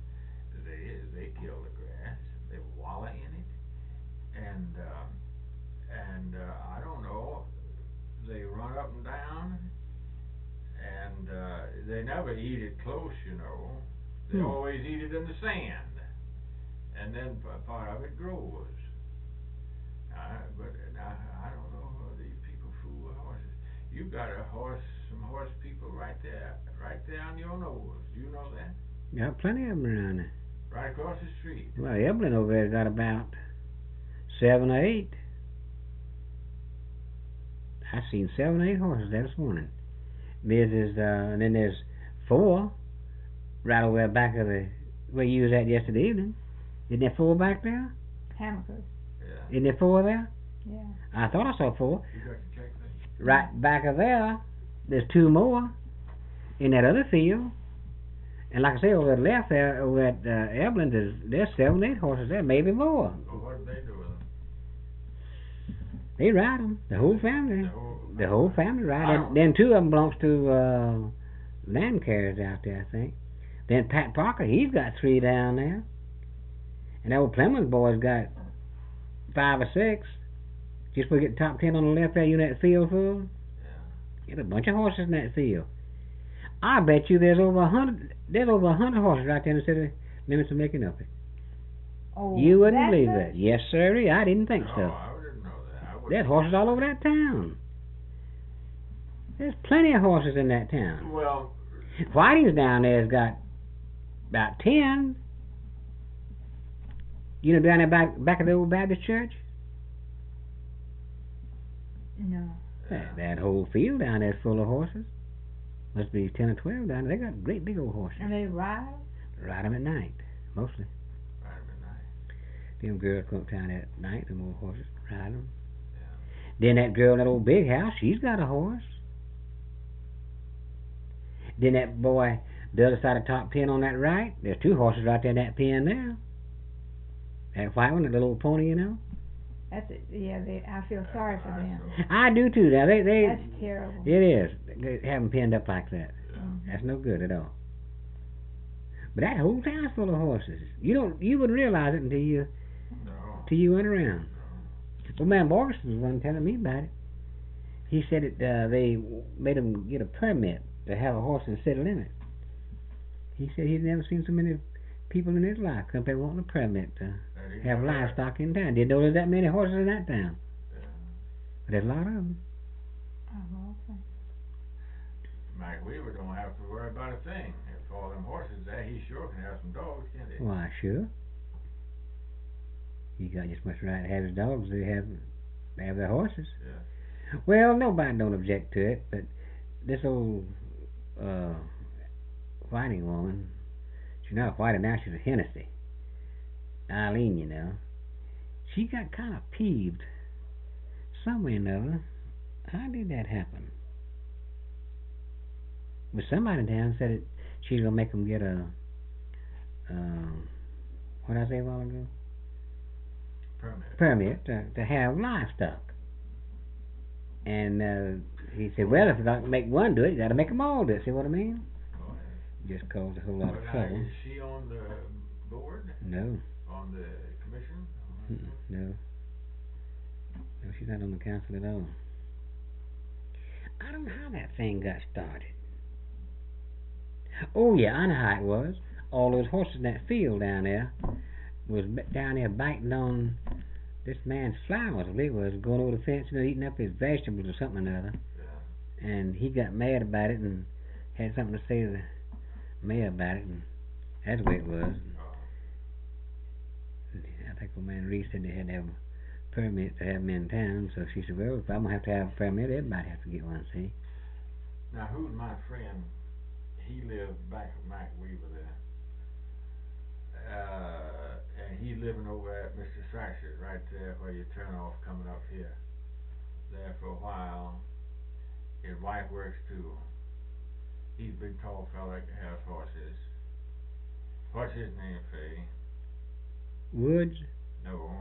never eat it close, you know. They Hmm. always eat it in the sand, and then p- part of it grows. Uh, but I, I don't know how these people fool with horses. You got a horse, some horse people right there, right there on your nose. Do you know that? Got plenty of them around there. Right across the street. Well, Evelyn over there's got about seven or eight. I seen seven or eight horses there this morning. There's is, uh, and then there's four right over there back of the where you was at yesterday evening. Isn't there four back there? Hammerkers. Yeah. Isn't there four there? Yeah. I thought I saw four. You got your check thing? Right back of there, there's two more in that other field. And like I say, over at the left there, over at uh, Evelyn, there's, there's seven, eight horses there, maybe more. Well, what do they do with them? They ride them, the whole family. The whole, The whole family ride. Wow. And then two of them belongs to uh, land carriers out there, I think. Then Pat Parker, he's got three down there. And that old Clemens boy's got five or six. Just we get the top ten on the left there, you know that field full? Yeah. Get a bunch of horses in that field. I bet you there's over a hundred. There's over a hundred horses right there in the city limits of Micanopy. Oh, You wouldn't that believe much? that. Yes, sir. I didn't think No, so. I didn't know that. I wouldn't- There's horses all over that town. There's plenty of horses in that town. Well, Whiting's down there's got about ten. You know, down there back back of the old Baptist church. No. yeah. That, that whole field down there's full of horses. Must be ten or twelve down there. They got great big old horses. And they ride? Ride them at night, mostly. Right at night. Them girls come up town at night, them old horses, ride them. Yeah. Then that girl in that old big house, she's got a horse. Then that boy, the other side of top ten on that right, there's two horses right there in that pen there. That white one, that little old pony, you know. That's it. Yeah, they, I feel sorry for them. I do too. Now they, they, That's terrible. it is. They have them pinned up like that. Yeah. Mhm. That's no good at all. But that whole town's full of horses. You don't, you wouldn't realize it until you, No. till you went around. No. Well, man, Morrison was one telling me about it. He said it. Uh, they made him get a permit to have a horse in the city limit. He said he'd never seen so many people in his life come up there wanting a permit to That is have correct. livestock in town. Didn't know there's that many horses in that town. Yeah. But there's a lot of them. Oh, okay. Mike Weaver don't have to worry about a thing. If all them horses there, he sure can have some dogs, can't he? Why, sure. He got just much right to have his dogs as they have, they have their horses. Yeah. Well, nobody don't object to it, but this old uh, Whiting woman, she's not a Whiting now, she's a Hennessy. Eileen, you know. She got kind of peeved. Some way or another. How did that happen? But somebody down said it, she's going to make them get a, um, what did I say a while ago? Permit. Permit to, to have livestock. And uh, he said, well, if you got to make one do it, you got to make them all do it. See what I mean? Go ahead. Just caused a whole lot But of now, trouble. is she on the board? No, On the commission? Mm-mm, no. No, she's not on the council at all. I don't know how that thing got started. Oh, yeah, I know how it was. All those horses in that field down there was b- down there biting on this man's flowers, I believe it was, going over the fence, you know, eating up his vegetables or something or other. Yeah. And he got mad about it and had something to say to the mayor about it, and that's the way it was. Oh. I think old man Reese said they had to have a permit to have them in town, so she said, well, if I'm going to have to have a permit, everybody has to get one, see? Now, who's my friend? He lived back with Mike Weaver there. Uh, and he living over at Mister Thrasher's, right there where you turn off coming up here. There for a while. His wife works too. He's a big tall fella that has horses. What's his name, Faye? Woods No.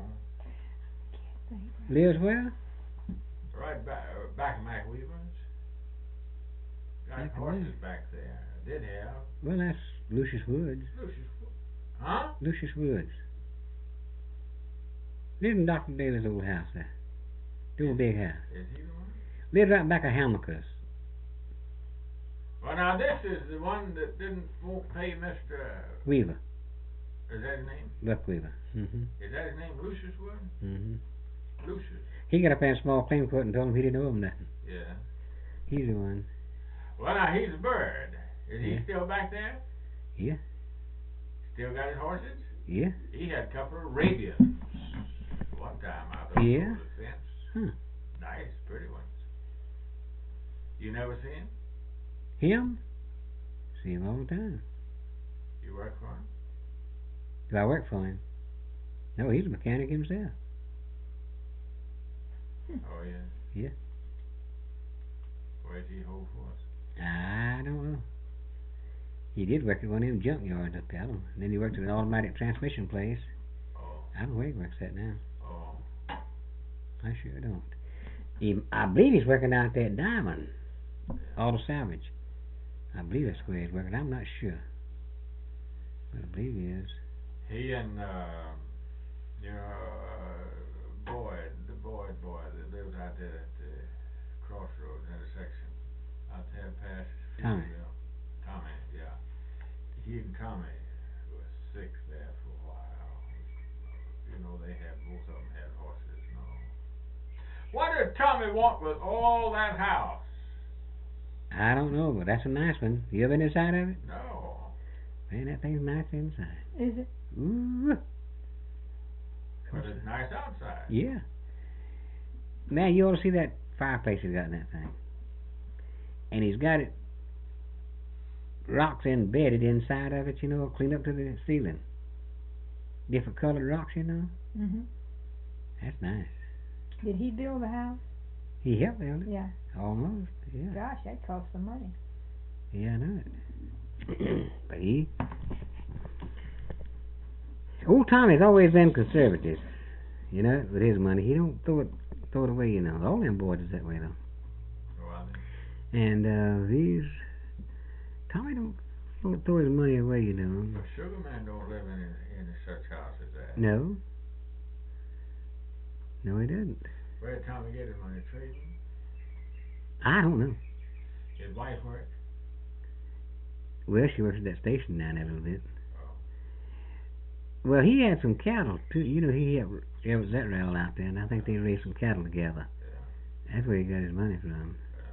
lives where? Right back, uh, back of Mike Weaver's. Got Back of horses where? back there. Did have. Well, that's Lucius Woods. Lucius. Huh? Lucius Woods. Lives in Doctor Daly's old house there. The old big house. Is he the one? Lives right back of Hamilcus. Well, now this is the one that didn't won't pay Mister Weaver, Is that his name? Buck Weaver. Mm-hmm. Is that his name? Lucius Wood? Mm-hmm. Lucius. He got up there in a small claim court and told him he didn't owe him nothing. Yeah. He's the one. Well, now he's a bird. Is he Yeah. still back there? Yeah. Still got his horses? Yeah. He had a couple of Arabians one time out there Yeah? over the fence. Huh. Nice, pretty ones. You never seen him? Him? See him all the time. You work for him? Do I work for him? No, he's a mechanic himself. Oh, yeah. Yeah. Where's he hold for us? I don't know. He did work at one of them junkyards up there. I don't know. And then he worked at an automatic transmission place. Oh, I don't know where he works at now. oh. I sure don't. He, I believe he's working out there at Diamond Auto Salvage. I believe that's where he's working. I'm not sure. But I believe he is. He and, uh, you know, uh, Boyd, the Boyd boy that lives out there at the crossroads intersection, out there past Tommy. Phoenixville. Tommy, yeah. He and Tommy was sick there for a while. You know, they had, both of them had horses and all. What did Tommy want with all that house? I don't know, but that's a nice one. You ever been inside of it? No. Man, that thing's nice inside. Is it? Ooh. But it's nice outside. Yeah. Man, you ought to see that fireplace he's got in that thing. And he's got it rocks embedded inside of it, you know, clean up to the ceiling. Different colored rocks, you know. Mhm. That's nice. Did he build the house? He helped build it. Yeah. Almost, yeah. Gosh, that cost some money. Yeah, I know it. But he... Old Tommy's always been conservative, you know, with his money. He don't throw it throw it away, you know. All them boys is that way, though. Oh, I think. And, uh, these... Tommy don't, don't throw his money away, you know. But Sugar Man don't live in in such house as that. No. No, he doesn't. Where did Tommy get his money? Trading? I don't know. His wife work? Well, she works at that station down there a little bit. Oh. Well, he had some cattle, too. You know, he had, there was that rail out there, and I think they raised some cattle together. Yeah. That's where he got his money from.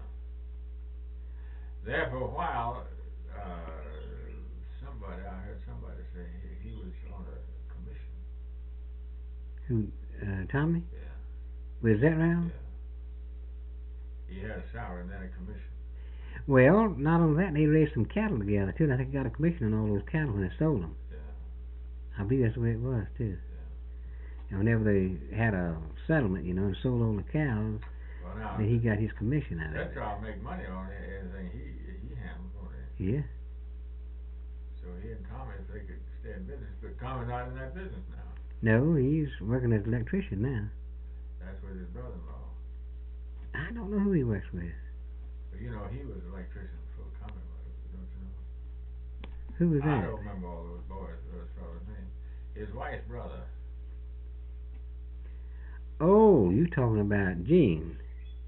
Yeah. There for a while, uh, somebody, I heard somebody say he, he was on a commission. Who, uh, Tommy? Yeah. Was that rail? Yeah. He had a salary and then a commission. Well, not only that, they raised some cattle together, too, and I think he got a commission on all those cattle when they sold them. Yeah. I believe that's the way it was, too. Yeah. And whenever they had a settlement, you know, and sold all the cows, Well, now, then he got his commission out of that's it. how I make money on everything he he handles, don't it? Yeah. So he and Tommy, if they could stay in business, but Tommy's not in that business now. No, he's working as an electrician now. That's with his brother-in-law. I don't know who he works with. But you know, he was an electrician for Commonwealth, don't you know? Who was I that? don't remember all those boys, those fellas' names. His wife's brother. Oh, you talking about Gene?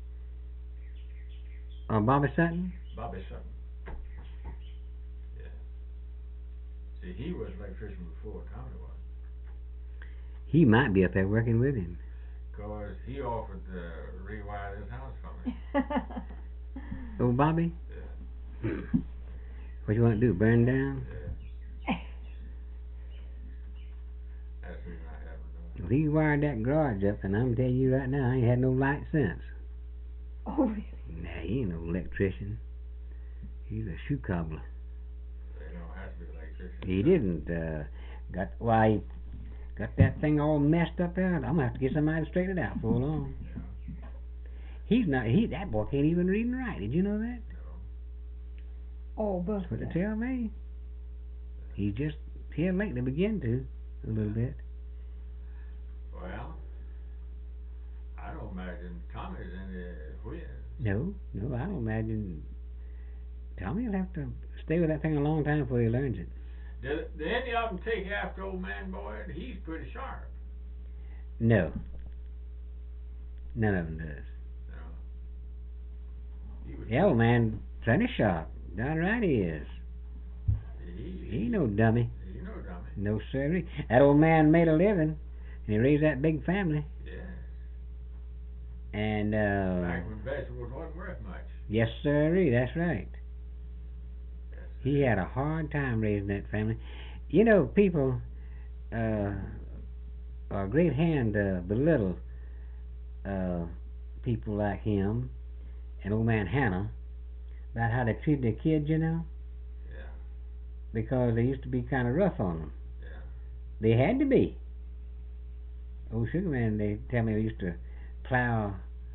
Or Bobby Sutton? Bobby Sutton. Yeah. See, he was an electrician before Tommy was. He might be up there working with him. Because he offered to rewire his house for me. Oh, Bobby? Yeah. What you want to do, burn down? Yeah. That's the reason I haven't done Well, he wired that garage up, and I'm telling you right now, I ain't had no light since. Oh, really? Nah, he ain't no electrician. He's a shoe cobbler. it. They don't have to be electricians. He didn't, uh, got, why, he got that thing all messed up there. I'm gonna have to get somebody to straighten it out for long. Yeah. He's not, he, that boy can't even read and write. Did you know that? No. Oh, but That's what they tell me. He just, here lately began to, a little bit. Well, I don't imagine Tommy's in the whiz. No, no, I don't imagine. Tommy will have to stay with that thing a long time before he learns it. Did, did any of them take after old man Boyd? He's pretty sharp. No. None of them does. You know. He was The old man, plenty sharp. Darn right he is. He, He ain't no dummy. He no dummy. No sir. That old man made a living, and he raised that big family. Yes. And uh, Back when vegetables wasn't worth much. yes, sir. That's right. Yes, He had a hard time raising that family. You know, people uh, are a great hand to belittle uh, people like him and old man Hannah about how they treat their kids, you know, Yeah. because they used to be kind of rough on them. Yeah. They had to be. Old Sugar Man, they tell me, they used to plow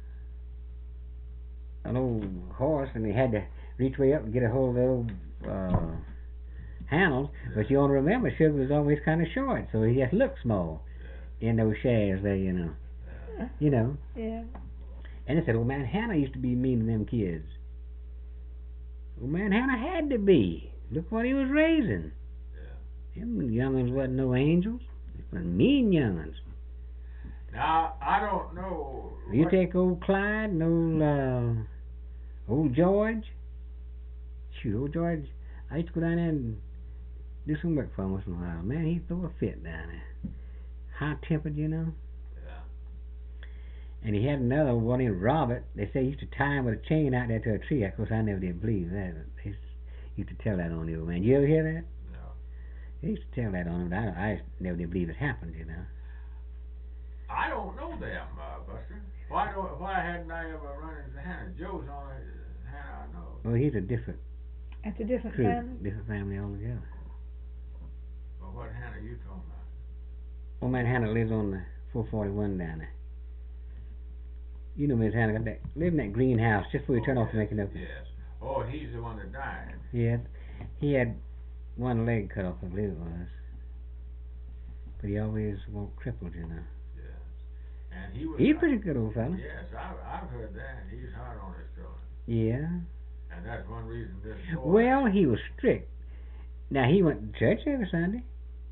an old horse, and they had to reach way up and get a hold of the old uh, handles. Yeah. But you ought to remember, Sugar was always kind of short, so he just looked small Yeah. in those shafts there, you know. Yeah. You know. Yeah. And they said, old man Hannah used to be mean to them kids. Old man Hannah had to be. Look what he was raising. Yeah. Them young'uns wasn't no angels. They were mean young'uns. Now I don't know. You what- take old Clyde and old uh, old George. Shoot, old George. I used to go down there and do some work for him once in a while. Man, he'd throw a fit down there. Hot tempered, you know. Yeah. And he had another one named Robert. They say he used to tie him with a chain out there to a tree. Of course, I never did believe that. They s- used to tell that on the old man. You ever hear that? No. They used to tell that on him, but I, I just never did believe it happened, you know. I don't know them, uh, Buster. Why do why hadn't I ever run into Hannah? Joe's the only Hannah I know. Well, he's a different It's a different crew, family. different family altogether. Well, what Hannah you talking about? Old man Hannah lives on the four forty-one down there. You know Miss Hannah got that, live in that greenhouse just before you turn Oh, off to yes, make it open. Yes. Oh, he's the one that died. He had, he had one leg cut off, I believe it was. But he always walked crippled, you know. Yes. And he was. He's a pretty good old fella. Yes, I've I've heard that. He's hard on his children, Yeah. and that's one reason this. Boy, Well, he was strict. Now, he went to church every Sunday.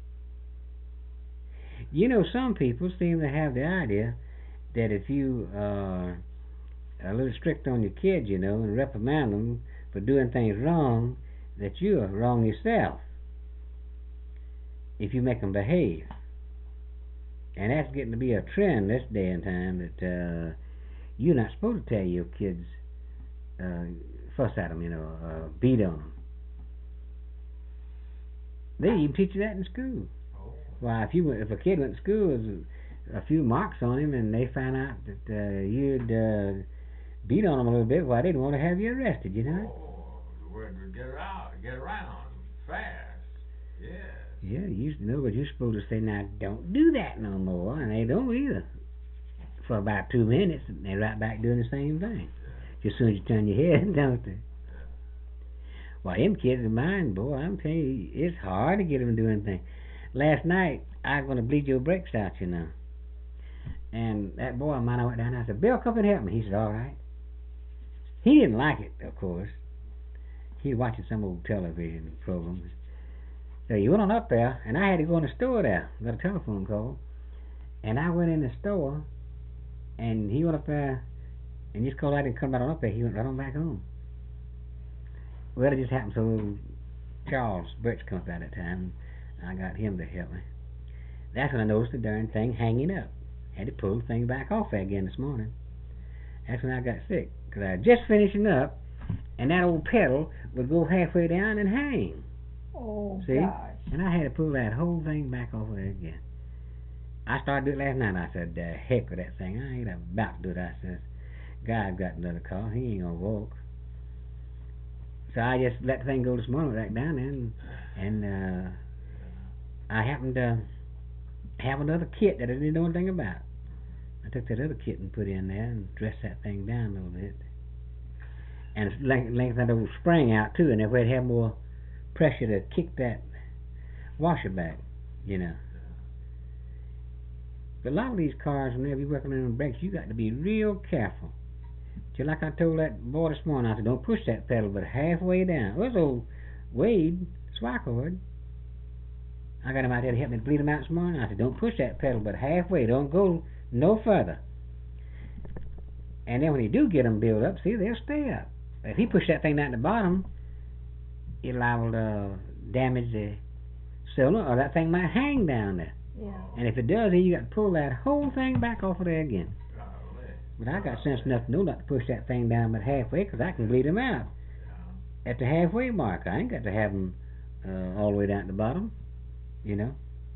You know, some people seem to have the idea that if you are a little strict on your kids, you know, and reprimand them for doing things wrong, that you are wrong yourself if you make them behave. And that's getting to be a trend this day and time, that uh, you're not supposed to tell your kids, uh, fuss at them, you know, uh, beat on them. They even teach you that in school. Oh. Why, if you went, if a kid went to school, there's a, a few marks on him, and they found out that uh, you'd uh, beat on them a little bit, why, they'd want to have you arrested, you know? Oh, the word to get out, get around fast. Yes. Yeah, you used to know, but you're supposed to say, now, don't do that no more, and they don't either. For about two minutes, and they're right back doing the same thing. Just as soon as you turn your head, don't they? Well, them kids of mine, boy, I'm telling you, it's hard to get them to do anything. Last night, I was going to bleed your brakes out, you know. And that boy of mine, I went down there, I said, Bill, come and help me. He said, all right. He didn't like it, of course. He was watching some old television program. So he went on up there, and I had to go in the store there. Got a telephone call. And I went in the store, and he went up there, and just called I didn't come right on up there. He went right on back home. Well, it just happened so Charles Birch come up at that time, and I got him to help me. That's when I noticed the darn thing hanging up. Had to pull the thing back off there again this morning. That's when I got sick, because I was just finishing up, and that old pedal would go halfway down and hang. Oh, See? gosh. And I had to pull that whole thing back off there again. I started doing it last night, and I said, the heck with that thing. I ain't about to do it. I said, God's got another call. He ain't going to walk. So I just let the thing go this morning back down there, and, and uh, I happened to have another kit that I didn't know anything about. I took that other kit and put in there and dressed that thing down a little bit. And length- lengthened that old spring out, too, and that way it had more pressure to kick that washer back, you know. But a lot of these cars, whenever you're working on the brakes, you got to be real careful. Just like I told that boy this morning, I said, don't push that pedal but halfway down. It was old Wade Swackord. I got him out there to help me to bleed him out this morning. I said, don't push that pedal but halfway. Don't go no further. And then when you do get them built up, see, they'll stay up. If he pushed that thing down at the bottom, it liable to damage the cylinder, or that thing might hang down there. Yeah. And if it does, then you got to pull that whole thing back off of there again. Golly. But I got sense enough to know not to push that thing down but halfway, 'cause I can bleed them out Yeah. at the halfway mark. I ain't got to have them uh, all the way down to the bottom, you know.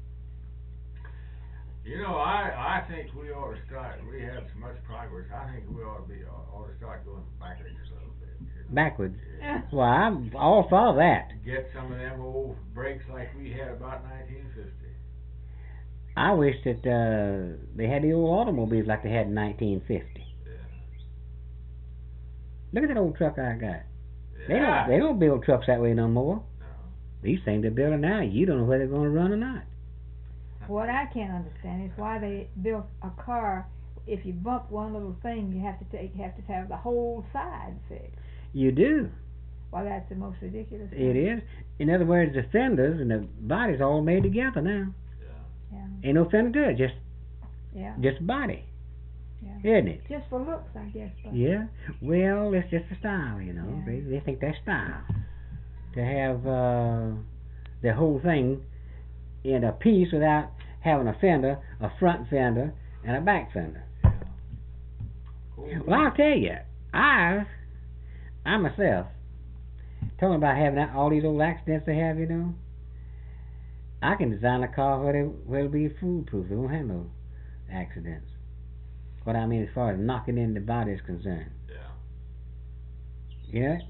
You know, I, I think we ought to start, we have so much progress, I think we ought to be, ought to start going backwards a little bit. You know? Backwards. Yeah. Well, I'm all for that. Get some of them old brakes like we had about nineteen fifty. I wish that uh, they had the old automobiles like they had in nineteen fifty. Yeah. Look at that old truck I got. Yeah. They don't they don't build trucks that way no more. No. These things they're building now, you don't know whether they're going to run or not. What I can't understand is why they built a car. If you bump one little thing, you have to take have to have the whole side fixed. You do. Well, that's the most ridiculous thing. It is. In other words, the fenders and the body's all made together now. Yeah. Yeah. Ain't no fender to it, just Yeah. just body, Yeah. isn't it? Just for looks, I guess. But Yeah. Well, it's just a style, you know. Yeah. They they think that's style to have uh, the whole thing in a piece without having a fender, a front fender, and a back fender. Yeah. Cool. Well, I'll tell you, I, I myself, talking about having that- all these old accidents they have, you know, I can design a car where, they, where it'll be foolproof. It won't have no accidents. What I mean as far as knocking in the body is concerned. Yeah. You know?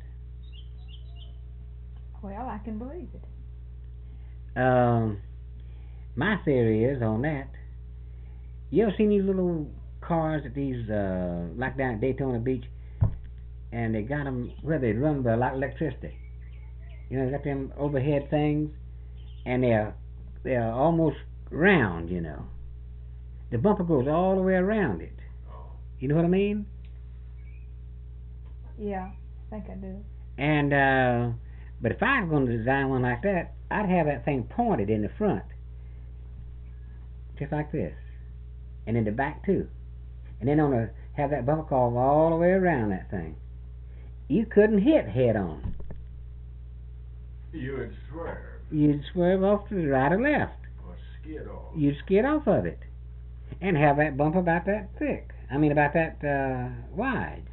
well, I can believe it. Um, my theory is on that. You ever seen these little cars at these, uh, like down at Daytona Beach, and they got them where they run by like electricity. You know, they got them overhead things, and they're they're almost round. You know, the bumper goes all the way around it. Oh. You know what I mean? Yeah, I think I do. And uh, but if I was going to design one like that, I'd have that thing pointed in the front, just like this, and in the back too, and then on the have that bumper car all the way around that thing. You couldn't hit head on. You would swerve You'd swerve off to the right or left. or skid off. You'd skid off of it, and have that bump about that thick. I mean, about that uh, wide.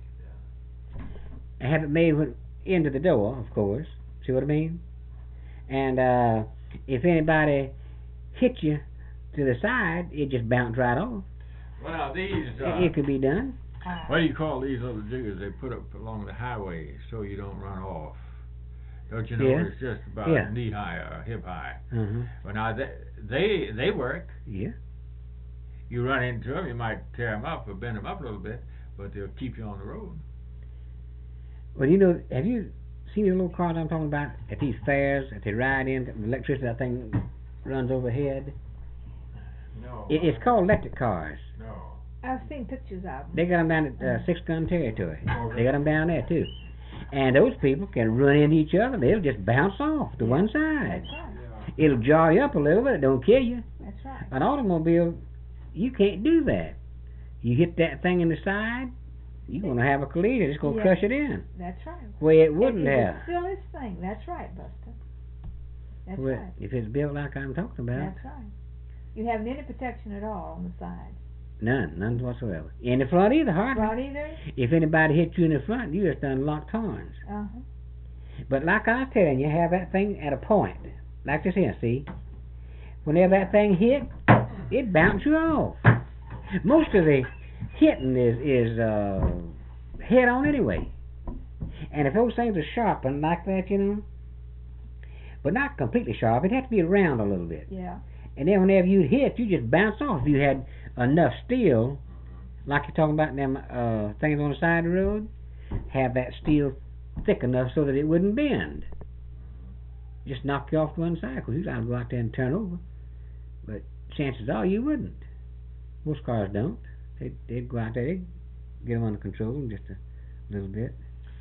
And have it made with, into the door, of course. See what I mean? And uh, if anybody hit you to the side, it just bounced right off. Well, now these, It- uh, it could be done. what do you call these little jiggers they put up along the highway so you don't run off? Don't you know Yeah. it's just about Yeah. knee high or hip high? Uh-huh. Well, now they, they they work. Yeah. You run into them, you might tear them up or bend them up a little bit, but they'll keep you on the road. Well, you know, have you seen the little cars I'm talking about at these fairs that they ride in? The electricity, that thing runs overhead. No. It, it's called electric cars. No. I've seen pictures of them. They got them down at uh, Six Gun Territory. Oh, They got them down there too. And those people can run into each other. They'll just bounce off to one side. That's right. Yeah. It'll jar you up a little bit. It don't kill you. That's right. An automobile, you can't do that. You hit that thing in the side, you're going to have a collision. It's going to Yeah. crush it in. That's right. Where it wouldn't it's have. the silliest thing. That's right, Buster. That's Well, right. if it's built like I'm talking about. That's right. You haven't any protection at all on the side. None. None whatsoever. In the front either, hardly. Right either? If anybody hits you in the front, you just done locked horns. Uh-huh. But like I was telling you, have that thing at a point. Like this here, see? Whenever that thing hit, it bounces you off. Most of the hitting is, is uh, head on anyway. And if those things are sharpened like that, you know, but not completely sharp, it'd have to be round a little bit. Yeah. And then whenever you hit, you just bounce off. If you had enough steel, like you're talking about them uh, things on the side of the road, have that steel thick enough so that it wouldn't bend. Just knock you off to one side, because you'd have to go out there and turn over. But chances are you wouldn't. Most cars don't. They'd, they'd go out there, they'd get them under control in just a little bit.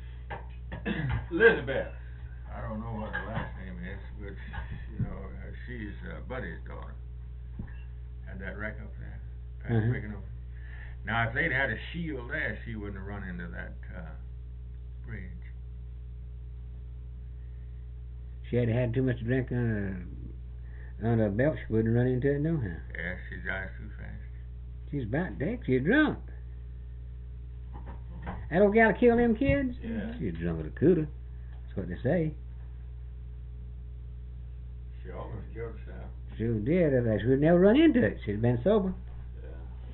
Elizabeth. I don't know what her last name is, but, you know, uh, she's uh, Buddy's daughter. Had that wreck up there. That Mhm. wrecking up. Now, if they'd had a shield there, she wouldn't have run into that uh, bridge. she had had too much to drink under, under her belt, she wouldn't run into it no how. Yeah, she drives too fast. She's about dead. She's drunk. That old gal that killed them kids? Yeah. She's drunk with a cooter. That's what they say. She almost killed herself. She did. Otherwise, she would never run into it. She'd been sober. Yeah.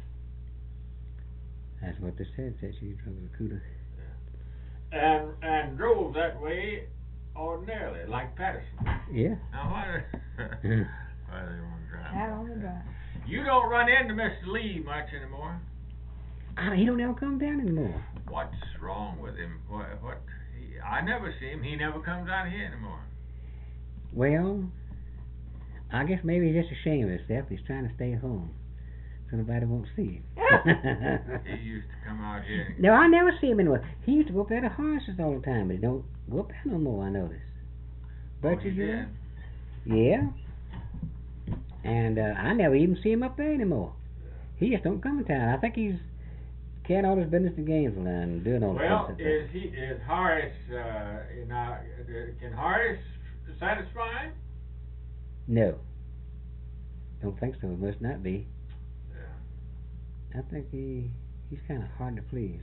That's what they said. Said she was drunk with a cooter. And and drove that way ordinarily, like Patterson. Yeah. Now why? why they want to drive? Out on the drive. You don't run into Mister Lee much anymore. I, he don't ever come down anymore. What's wrong with him? What? What? He, I never see him. He never comes out here anymore. Well, I guess maybe he's just ashamed of himself. He's trying to stay home, so nobody won't see him. He used to come out here. And No, I never see him anywhere. He used to go up there to horses all the time, but he don't go up there no more, I noticed. Oh, he Birches, you know? did. Yeah. And uh, I never even see him up there anymore. He just don't come in town. I think he's carrying all his business to Gainesville and doing all the Well, stuff. is he is Horace? Uh, you know, can Horace satisfy him? No. Don't think so. It must not be. Yeah. I think he he's kind of hard to please.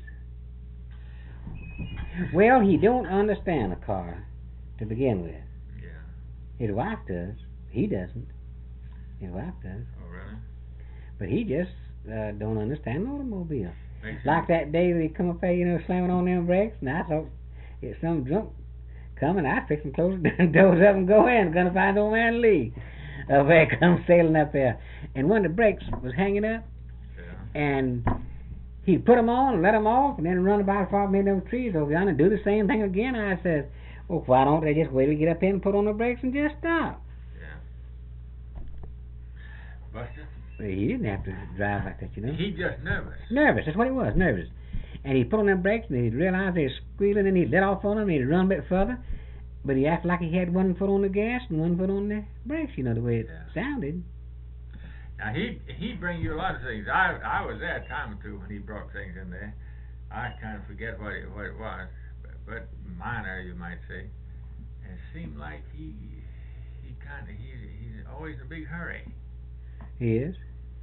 Well, he don't understand a car to begin with. Yeah. His wife does. He doesn't. His wife does. Oh, really? But he just uh, don't understand an automobile. Makes Like him- that day that he come up there, you know, slamming on them brakes, and I thought it's some drunk coming. I fix and close the doors up and go in. Gonna find old man Lee. Up there, come sailing up there. And one of the brakes was hanging up, Yeah. and he'd put them on and let them off, and then run about far behind them trees over yonder and do the same thing again. I says, well, why don't they just wait till you get up here and put on the brakes and just stop? Yeah. Buster? But he didn't have to drive like that, you know. He just nervous. Nervous, that's what he was, nervous. And he'd put on them brakes, and he'd realize they were squealing, and he'd let off on them, and he'd run a bit further. But he acted like he had one foot on the gas and one foot on the brakes, you know, the way it Yeah. sounded. Now he he'd bring you a lot of things. I I was there a time or two when he brought things in there. I kind of forget what it what it was, but, but minor you might say. And it seemed like he he kind of he he's always in a big hurry. He is.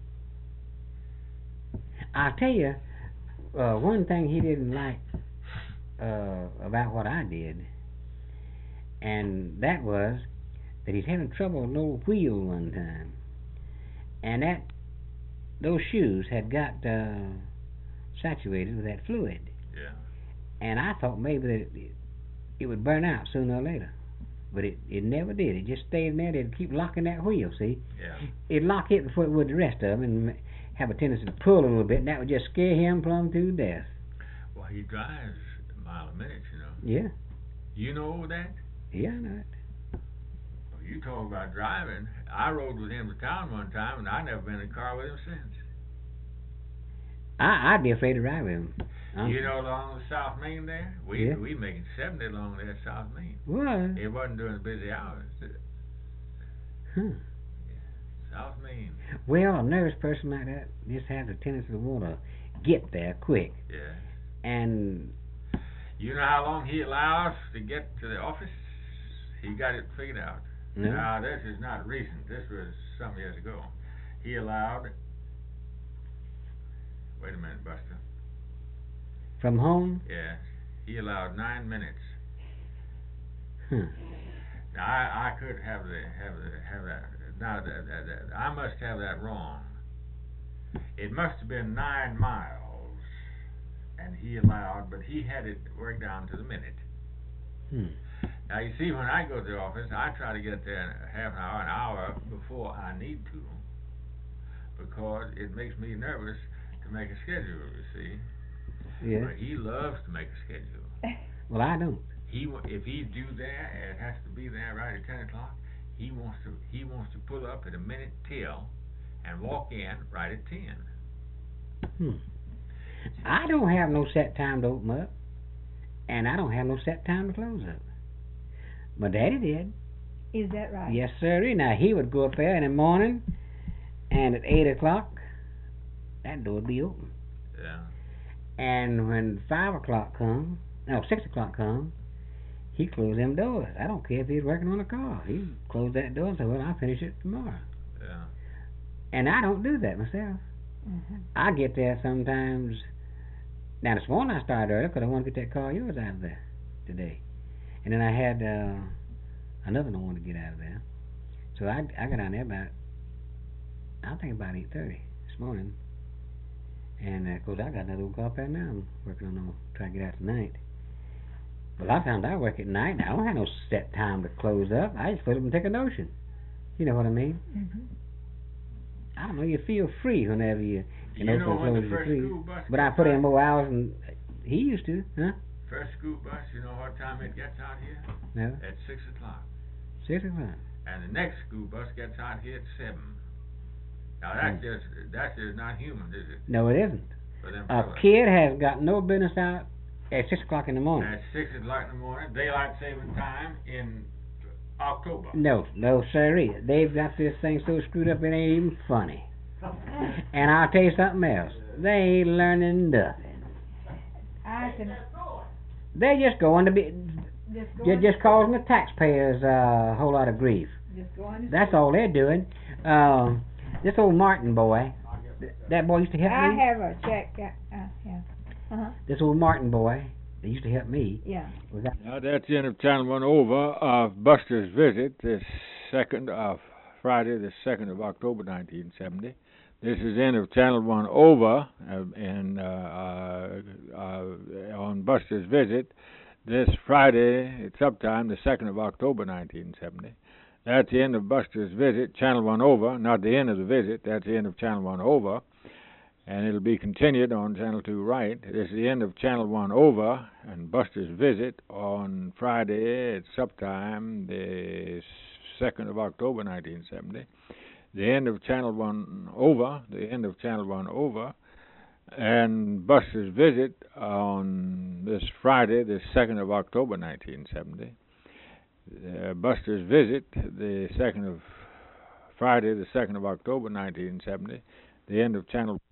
I'll tell you, uh, one thing he didn't like uh, about what I did, and that was that he's having trouble with an old wheel one time. And that those shoes had got uh, saturated with that fluid. Yeah. And I thought maybe that it, it would burn out sooner or later. But it, it never did. It just stayed in there. They'd keep locking that wheel, see? Yeah. It'd lock it before it would the rest of them and have a tendency to pull a little bit, and that would just scare him plumb to death. Well, he drives a mile a minute, you know. Yeah. You know that? Yeah, I know it. Well, you talk about driving. I rode with him to town one time, and I never been in a car with him since. I, I'd be afraid to ride with him. I'm, You know, along the South Main there, we Yeah. we making seventy along there South Main. What? It wasn't during the busy hours. Huh. South Main. Well, a nervous person like that just has a tendency to want to get there quick. Yeah. And You know how long he allows to get to the office? He got it figured out. no, Now, this is not recent. This was some years ago. He allowed. Wait a minute, Buster. from home. Yes. He allowed nine minutes. Huh. Now, I, I could have the have the have that. Now that, that, that I must have that wrong. It must have been nine miles, and he allowed, but he had it worked down to the minute. Hmm. Now you see, when I go to the office, I try to get there in a half an hour, an hour before I need to, because it makes me nervous to make a schedule. You see, Yeah. but he loves to make a schedule. Well, I don't. He wa- if he's due there, and it has to be there right at ten o'clock. He wants to he wants to pull up at a minute till, and walk in right at ten. Hmm. I don't have no set time to open up, and I don't have no set time to close up. My daddy did. Is that right? Yes, sir. Now he would go up there in the morning, and at eight o'clock, that door would be open. Yeah. And when five o'clock come, no, six o'clock come, he closed them doors. I don't care if he's working on a car. He closed that door and said, well, I'll finish it tomorrow. Yeah. And I don't do that myself. Mm-hmm. I get there sometimes. Now, this morning I started early because I wanted to get that car of yours out of there today. And then I had uh, another one I wanted to get out of there. So I, I got down there about, I think about eight thirty this morning. And uh, of course I got another one car up there now. I'm working on them, trying to get out tonight. But a lot of times I work at night and I don't have no set time to close up. I just put up and take a notion. You know what I mean? Mm-hmm. I don't know, you feel free whenever you, you know, You know when close the your first free. school bus But I gets put in out- more hours than he used to, huh? First school bus, you know what time it gets out here? No? At six o'clock. Six o'clock. And the next school bus gets out here at seven. Now that's Hmm. just that's just not human, is it? No, it isn't. For them A fellas. kid has got no business out at six o'clock in the morning. At six o'clock in the morning, daylight saving time in October. No, no, sirree. They've got this thing so screwed up it ain't even funny. And I'll tell you something else. They ain't learning nothing. I can They're just going to be, just go just, on, just causing the taxpayers uh, a whole lot of grief. just go on. That's all they're doing. Um, this old Martin boy, th- that boy used to help I me. have a check. Uh, uh, yeah. Uh huh. This old Martin boy, that used to help me. Yeah. Was that Now that's the end of Channel One Over of Buster's Visit, the second of Friday, the second of October, nineteen seventy. This is the end of Channel One Over, uh, and uh, uh, uh, on Buster's Visit this Friday. It's uptime, the second of October, nineteen seventy. That's the end of Buster's Visit, Channel One Over. Not the end of the visit. That's the end of Channel One Over. And it'll be continued on Channel two Right. This is the end of Channel one Over and Buster's Visit on Friday. It's uptime, the second of October, nineteen seventy. The end of Channel one Over, the end of Channel one Over, and Buster's Visit on this Friday, the second of October, nineteen seventy. Uh, Buster's Visit, the second of Friday, the second of October, nineteen seventy. The end of Channel